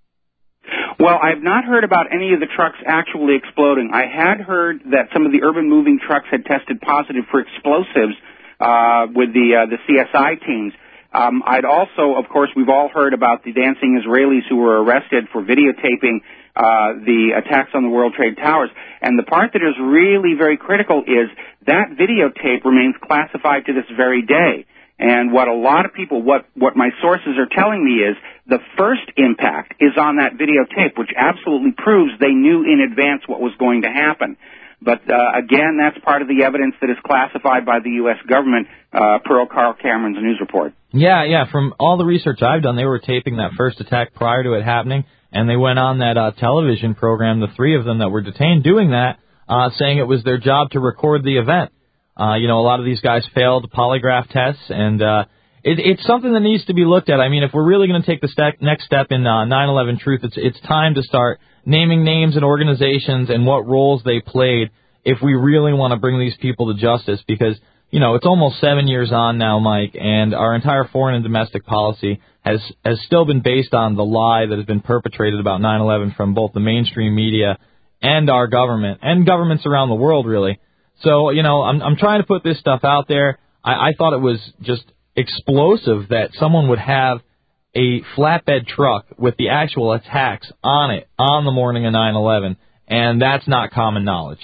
Well, I've not heard about any of the trucks actually exploding. I had heard that some of the urban moving trucks had tested positive for explosives uh, with the uh, the C S I teams. Um, I'd also, of course, we've all heard about the dancing Israelis who were arrested for videotaping uh, the attacks on the World Trade Towers. And the part that is really very critical is that videotape remains classified to this very day. And what a lot of people, what, what my sources are telling me is the first impact is on that videotape, which absolutely proves they knew in advance what was going to happen. But, uh, again, that's part of the evidence that is classified by the U S government, uh, per Carl Cameron's news report. Yeah, yeah. From all the research I've done, they were taping that first attack prior to it happening, and they went on that uh, television program, the three of them that were detained doing that, uh, saying it was their job to record the event. Uh, you know, a lot of these guys failed polygraph tests, and uh, it, it's something that needs to be looked at. I mean, if we're really going to take the step, next step in uh, nine eleven Truth, it's, it's time to start naming names and organizations and what roles they played if we really want to bring these people to justice, because, you know, it's almost seven years on now, Mike, and our entire foreign and domestic policy has has still been based on the lie that has been perpetrated about nine eleven from both the mainstream media and our government, and governments around the world, really. So, you know, I'm I'm trying to put this stuff out there. I, I thought it was just explosive that someone would have a flatbed truck with the actual attacks on it on the morning of nine eleven, and that's not common knowledge.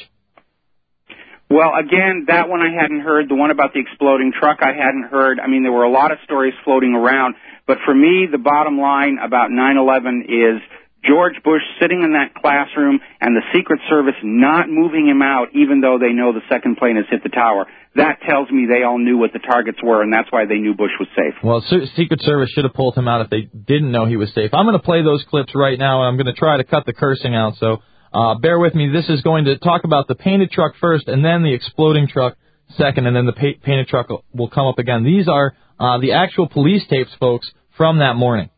Well, again, that one I hadn't heard. The one about the exploding truck I hadn't heard. I mean, there were a lot of stories floating around. But for me, the bottom line about nine eleven is George Bush sitting in that classroom and the Secret Service not moving him out even though they know the second plane has hit the tower. That tells me they all knew what the targets were, and that's why they knew Bush was safe. Well, Secret Service should have pulled him out if they didn't know he was safe. I'm going to play those clips right now, and I'm going to try to cut the cursing out, so uh, bear with me. This is going to talk about the painted truck first, and then the exploding truck second, and then the pa- painted truck will come up again. These are uh, the actual police tapes, folks, from that morning.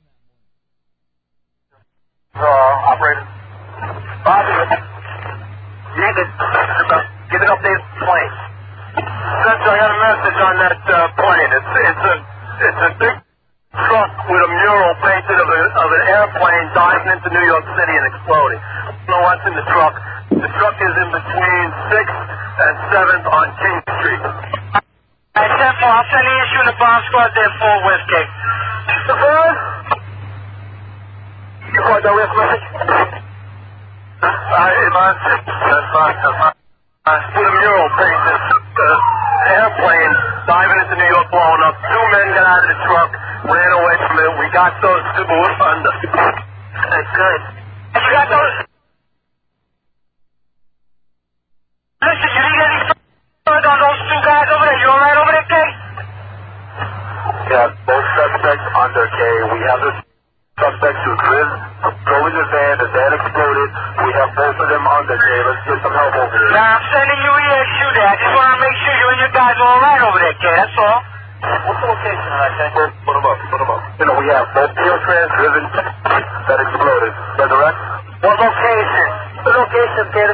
Uh, operator. Bobby. Negative. Give an update of the plane. Central, I got a message on that uh, plane. It's it's a it's a big truck with a mural painted of, a, of an airplane diving into New York City and exploding. I don't know what's in the truck. The truck is in between sixth and seventh on King Street. I ten four, I'll send the issue in the bomb squad there for Westgate. The first? You got the left message? I advance it. That's fine. That's fine. With a mural painted, uh, airplane diving into New York, blowing up. Two men got out of the truck, ran away from it. We got those two under. That's good. You got those? Listen, you need any further on those two guys over there? You all right over there, Kay? Yeah, both suspects under, Kay. We have the suspects who drove, drove in the van. The van exploded. We have both of them under, Kay. Let's get some help over here. Now, I'm sending you here to shoot at. I just want to make sure you and your guys are all right over there, Kay. That's all. What's the location, I think? Put, put them up. Put them up. You know, we have both Neotrans driven that exploded. Is that correct? What location? The location, Kay.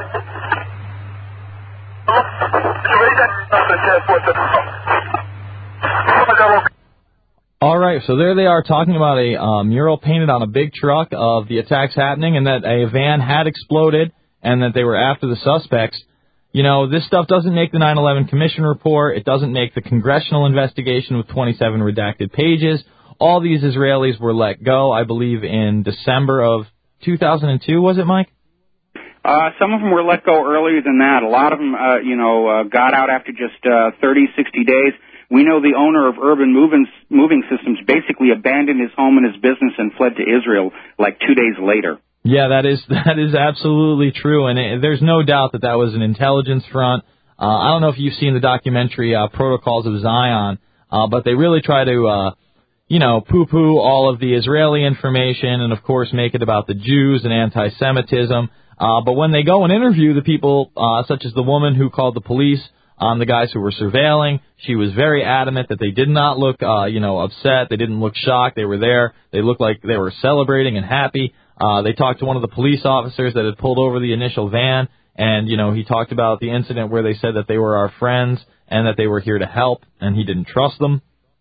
All right, so there they are talking about a uh, mural painted on a big truck of the attacks happening and that a van had exploded and that they were after the suspects. You know, this stuff doesn't make the nine eleven Commission report. It doesn't make the congressional investigation with twenty-seven redacted pages. All these Israelis were let go, I believe, in December of two thousand two, was it, Mike? Uh, some of them were let go earlier than that. A lot of them, uh, you know, uh, got out after just uh, thirty, sixty days. We know the owner of Urban Moving, Moving Systems basically abandoned his home and his business and fled to Israel like two days later. Yeah, that is that is absolutely true, and it, there's no doubt that that was an intelligence front. Uh, I don't know if you've seen the documentary uh, Protocols of Zion, uh, but they really try to, uh, you know, poo-poo all of the Israeli information and, of course, make it about the Jews and anti-Semitism. Uh, but when they go and interview the people, uh, such as the woman who called the police on the guys who were surveilling, she was very adamant that they did not look, uh, you know, upset. They didn't look shocked. They were there. They looked like they were celebrating and happy. Uh, they talked to one of the police officers that had pulled over the initial van, and, you know, he talked about the incident where they said that they were our friends and that they were here to help, and he didn't trust them.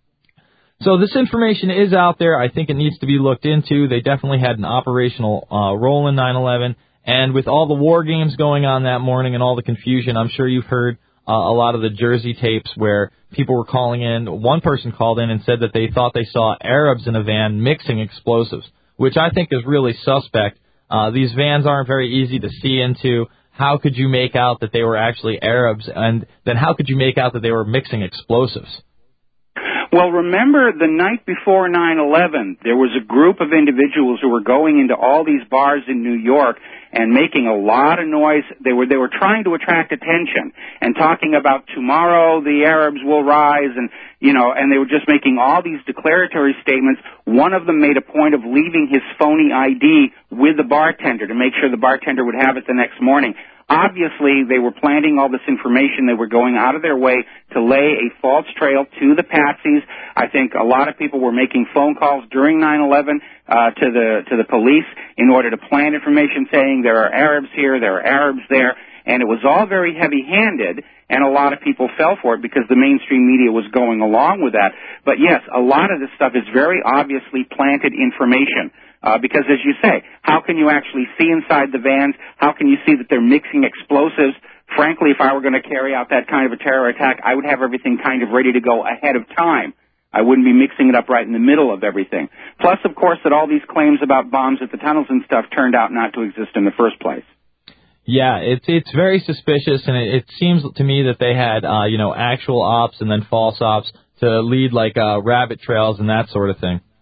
So this information is out there. I think it needs to be looked into. They definitely had an operational uh, role in nine eleven. And with all the war games going on that morning and all the confusion, I'm sure you've heard uh, a lot of the Jersey tapes where people were calling in. One person called in and said that they thought they saw Arabs in a van mixing explosives, which I think is really suspect. Uh, these vans aren't very easy to see into. How could you make out that they were actually Arabs? And then how could you make out that they were mixing explosives? Well, remember the night before nine eleven, there was a group of individuals who were going into all these bars in New York and making a lot of noise. They were they were trying to attract attention and talking about tomorrow the Arabs will rise, and you know, and they were just making all these declaratory statements. One of them made a point of leaving his phony I D with the bartender to make sure the bartender would have it the next morning. Obviously, they were planting all this information. They were going out of their way to lay a false trail to the patsies. I think a lot of people were making phone calls during nine eleven uh, to the to the police in order to plant information saying there are Arabs here, there are Arabs there, and it was all very heavy-handed, and a lot of people fell for it because the mainstream media was going along with that. But yes, a lot of this stuff is very obviously planted information. Uh, because, as you say, how can you actually see inside the vans? How can you see that they're mixing explosives? Frankly, if I were going to carry out that kind of a terror attack, I would have everything kind of ready to go ahead of time. I wouldn't be mixing it up right in the middle of everything. Plus, of course, that all these claims about bombs at the tunnels and stuff turned out not to exist in the first place. Yeah, it's it's very suspicious, and it, it seems to me that they had, uh, you know, actual ops and then false ops to lead, like, uh, rabbit trails and that sort of thing.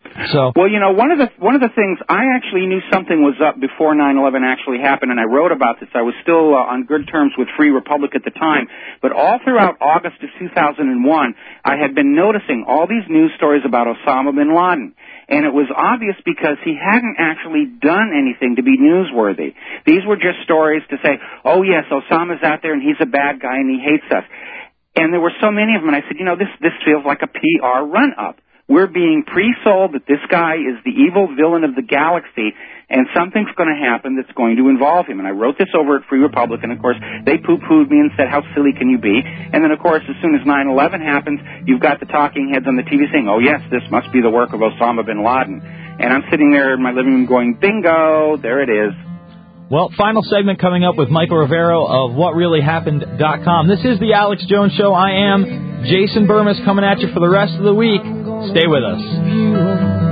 So, well, you know, one of the one of the things, I actually knew something was up before nine eleven actually happened, and I wrote about this. I was still uh, on good terms with Free Republic at the time, but all throughout August of two thousand one, I had been noticing all these news stories about Osama bin Laden. And it was obvious because he hadn't actually done anything to be newsworthy. These were just stories to say, oh, yes, Osama's out there and he's a bad guy and he hates us. And there were so many of them, and I said, you know, this, this feels like a P R run-up. We're being pre-sold that this guy is the evil villain of the galaxy, and something's going to happen that's going to involve him. And I wrote this over at Free Republic, and, of course, they poo-pooed me and said, how silly can you be? And then, of course, as soon as nine eleven happens, you've got the talking heads on the T V saying, oh, yes, this must be the work of Osama bin Laden. And I'm sitting there in my living room going, bingo, there it is. Well, final segment coming up with Michael Rivero of what really happened dot com. This is the Alex Jones Show. I am Jason Burmis coming at you for the rest of the week. Stay with us.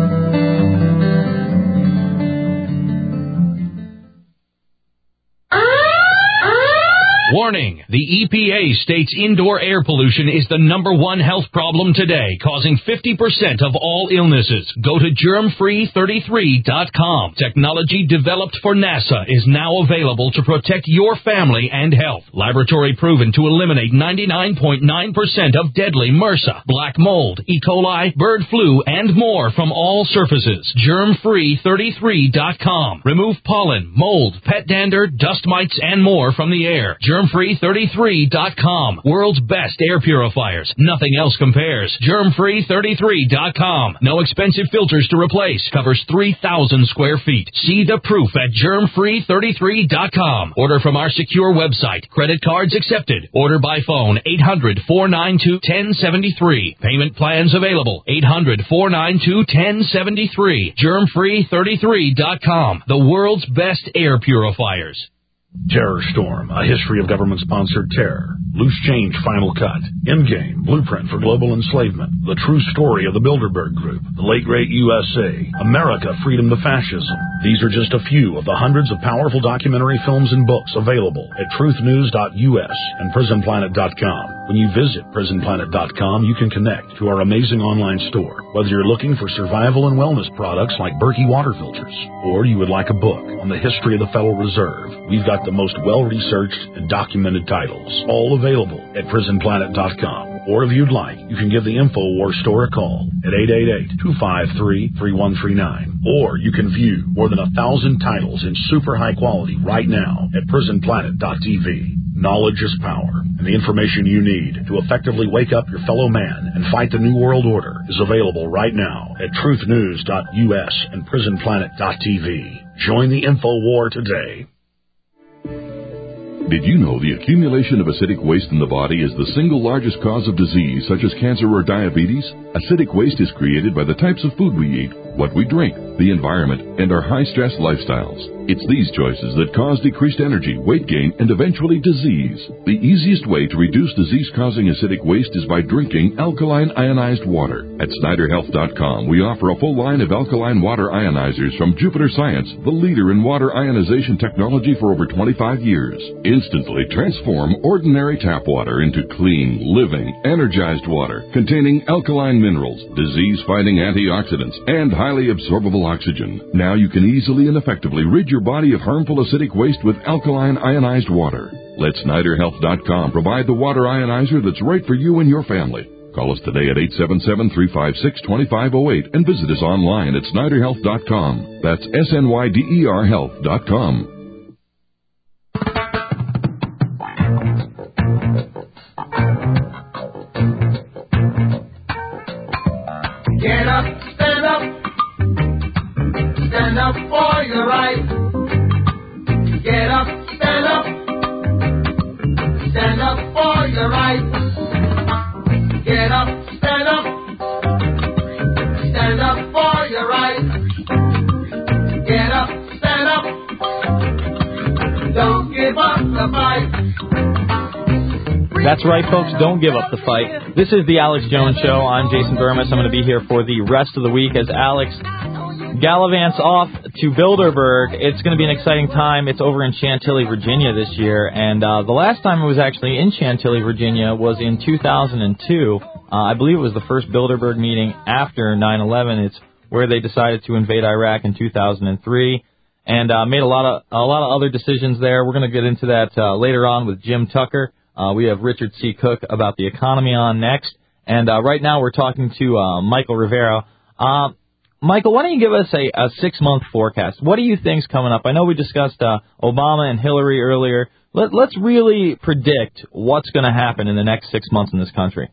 Warning, the E P A states indoor air pollution is the number one health problem today, causing fifty percent of all illnesses. Go to germ free thirty-three dot com. Technology developed for NASA is now available to protect your family and health. Laboratory proven to eliminate ninety-nine point nine percent of deadly MRSA, black mold, E. coli, bird flu, and more from all surfaces. germ free thirty-three dot com. Remove pollen, mold, pet dander, dust mites, and more from the air. germ free thirty-three dot com. World's best air purifiers. Nothing else compares. germ free thirty-three dot com. No expensive filters to replace. Covers three thousand square feet. See the proof at germ free thirty-three dot com. Order from our secure website. Credit cards accepted. Order by phone eight hundred, four nine two, one oh seven three. Payment plans available. eight hundred, four nine two, one oh seven three. germ free thirty-three dot com. The world's best air purifiers. Terror Storm, a history of government-sponsored terror. Loose Change Final Cut. Endgame, Blueprint for Global Enslavement. The True Story of the Bilderberg Group. The Late Great U S A. America, Freedom to Fascism. These are just a few of the hundreds of powerful documentary films and books available at truth news dot U S and prison planet dot com. When you visit prison planet dot com, you can connect to our amazing online store. Whether you're looking for survival and wellness products like Berkey water filters, or you would like a book on the history of the Federal Reserve, we've got the most well-researched and documented titles, all available at prison planet dot com. Or if you'd like, you can give the InfoWars store a call at eight eight eight, two five three, three one three nine. Or you can view more than a thousand titles in super high quality right now at prison planet dot T V. Knowledge is power, and the information you need to effectively wake up your fellow man and fight the New World Order is available right now at truth news dot U S and prison planet dot T V. Join the InfoWar today. Did you know the accumulation of acidic waste in the body is the single largest cause of disease such as cancer or diabetes? Acidic waste is created by the types of food we eat, what we drink, the environment, and our high-stress lifestyles. It's these choices that cause decreased energy, weight gain, and eventually disease. The easiest way to reduce disease-causing acidic waste is by drinking alkaline ionized water. At Snyder Health dot com, we offer a full line of alkaline water ionizers from Jupiter Science, the leader in water ionization technology for over twenty-five years. Instantly transform ordinary tap water into clean, living, energized water containing alkaline minerals, disease-fighting antioxidants, and highly absorbable oxygen. Now you can easily and effectively rid your body of harmful acidic waste with alkaline ionized water. Let Snyder Health dot com provide the water ionizer that's right for you and your family. Call us today at eight seven seven, three five six, two five zero eight and visit us online at Snyder Health dot com. That's S N Y D E R Health dot com. Get up, stand up, stand up for your right. Get up, stand up, stand up for your right. Get up, stand up, stand up for your right. Get up, stand up, don't give up the fight. That's right, folks. Don't give up the fight. This is the Alex Jones Show. I'm Jason Burmis. I'm going to be here for the rest of the week as Alex gallivants off to Bilderberg. It's going to be an exciting time. It's over in Chantilly, Virginia this year. And uh, the last time I was actually in Chantilly, Virginia was in two thousand two. Uh, I believe it was the first Bilderberg meeting after nine eleven. It's where they decided to invade Iraq in two thousand three, and uh, made a lot of a lot of other decisions there. We're going to get into that uh, later on with Jim Tucker. Uh, we have Richard C. Cook about the economy on next, and uh, right now we're talking to uh, Michael Rivero. Uh, Michael, why don't you give us a, a six-month forecast? What do you think's coming up? I know we discussed uh, Obama and Hillary earlier. Let, let's really predict what's going to happen in the next six months in this country.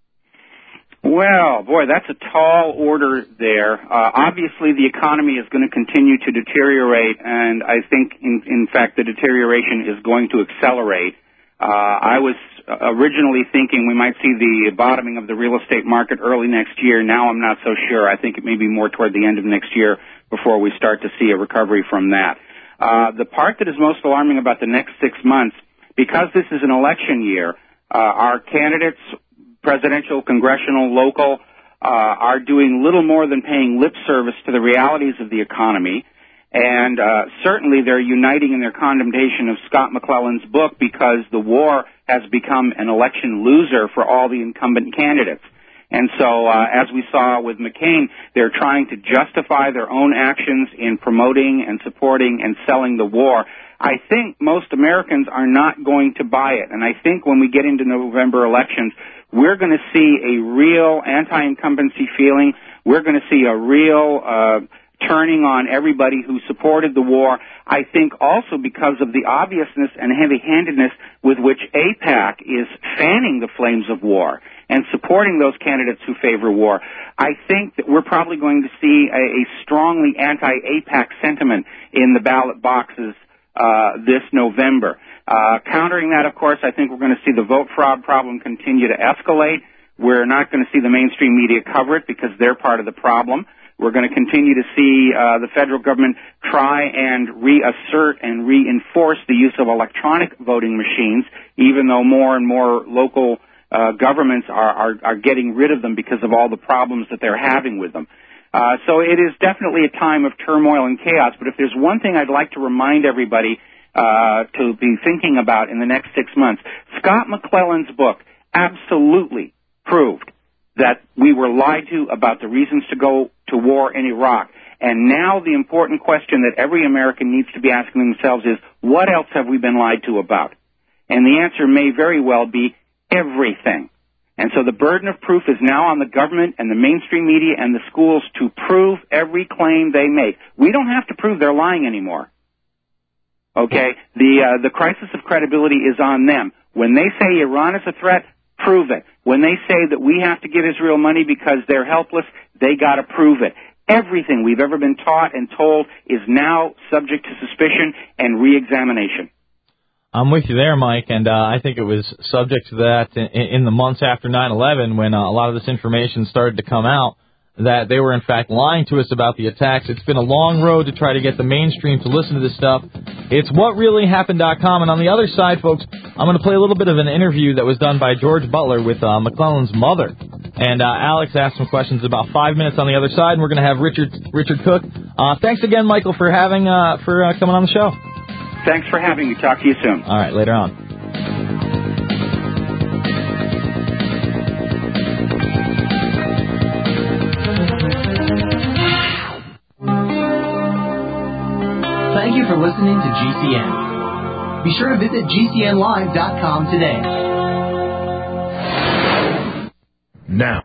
Well, boy, that's a tall order there. Uh, obviously, the economy is going to continue to deteriorate, and I think, in, in fact, the deterioration is going to accelerate. Uh, I was originally thinking we might see the bottoming of the real estate market early next year. Now I'm not so sure. I think it may be more toward the end of next year before we start to see a recovery from that. Uh, the part that is most alarming about the next six months, because this is an election year, uh, our candidates, presidential, congressional, local, uh, are doing little more than paying lip service to the realities of the economy. And uh, certainly they're uniting in their condemnation of Scott McClellan's book because the war has become an election loser for all the incumbent candidates. And so, uh, as we saw with McCain, they're trying to justify their own actions in promoting and supporting and selling the war. I think most Americans are not going to buy it. And I think when we get into November elections, we're going to see a real anti-incumbency feeling. We're going to see a real uh turning on everybody who supported the war. I think also because of the obviousness and heavy-handedness with which AIPAC is fanning the flames of war and supporting those candidates who favor war, I think that we're probably going to see a, a strongly anti-AIPAC sentiment in the ballot boxes uh, this November. Uh, countering that, of course, I think we're going to see the vote fraud problem continue to escalate. We're not going to see the mainstream media cover it because they're part of the problem. We're going to continue to see uh, the federal government try and reassert and reinforce the use of electronic voting machines, even though more and more local uh, governments are, are, are getting rid of them because of all the problems that they're having with them. Uh, so it is definitely a time of turmoil and chaos, but if there's one thing I'd like to remind everybody uh, to be thinking about in the next six months, Scott McClellan's book absolutely proved that we were lied to about the reasons to go to war in Iraq. And now the important question that every American needs to be asking themselves is, what else have we been lied to about? And the answer may very well be everything. And so the burden of proof is now on the government and the mainstream media and the schools to prove every claim they make. We don't have to prove they're lying anymore. Okay? The, uh, the crisis of credibility is on them. When they say Iran is a threat, prove it. When they say that we have to give Israel money because they're helpless, they got to prove it. Everything we've ever been taught and told is now subject to suspicion and re-examination. I'm with you there, Mike, and uh, I think it was subject to that in, in the months after nine eleven when uh, a lot of this information started to come out, that they were in fact lying to us about the attacks. It's been a long road to try to get the mainstream to listen to this stuff. It's what really happened dot com, and on the other side, folks, I'm going to play a little bit of an interview that was done by George Butler with uh, McClellan's mother. And uh, Alex asked some questions about five minutes on the other side, and we're going to have Richard Richard Cook. Uh, thanks again, Michael, for having uh, for uh, coming on the show. Thanks for having me. Talk to you soon. All right, later on. Thank you for listening to G C N. Be sure to visit G C N live dot com today. Now,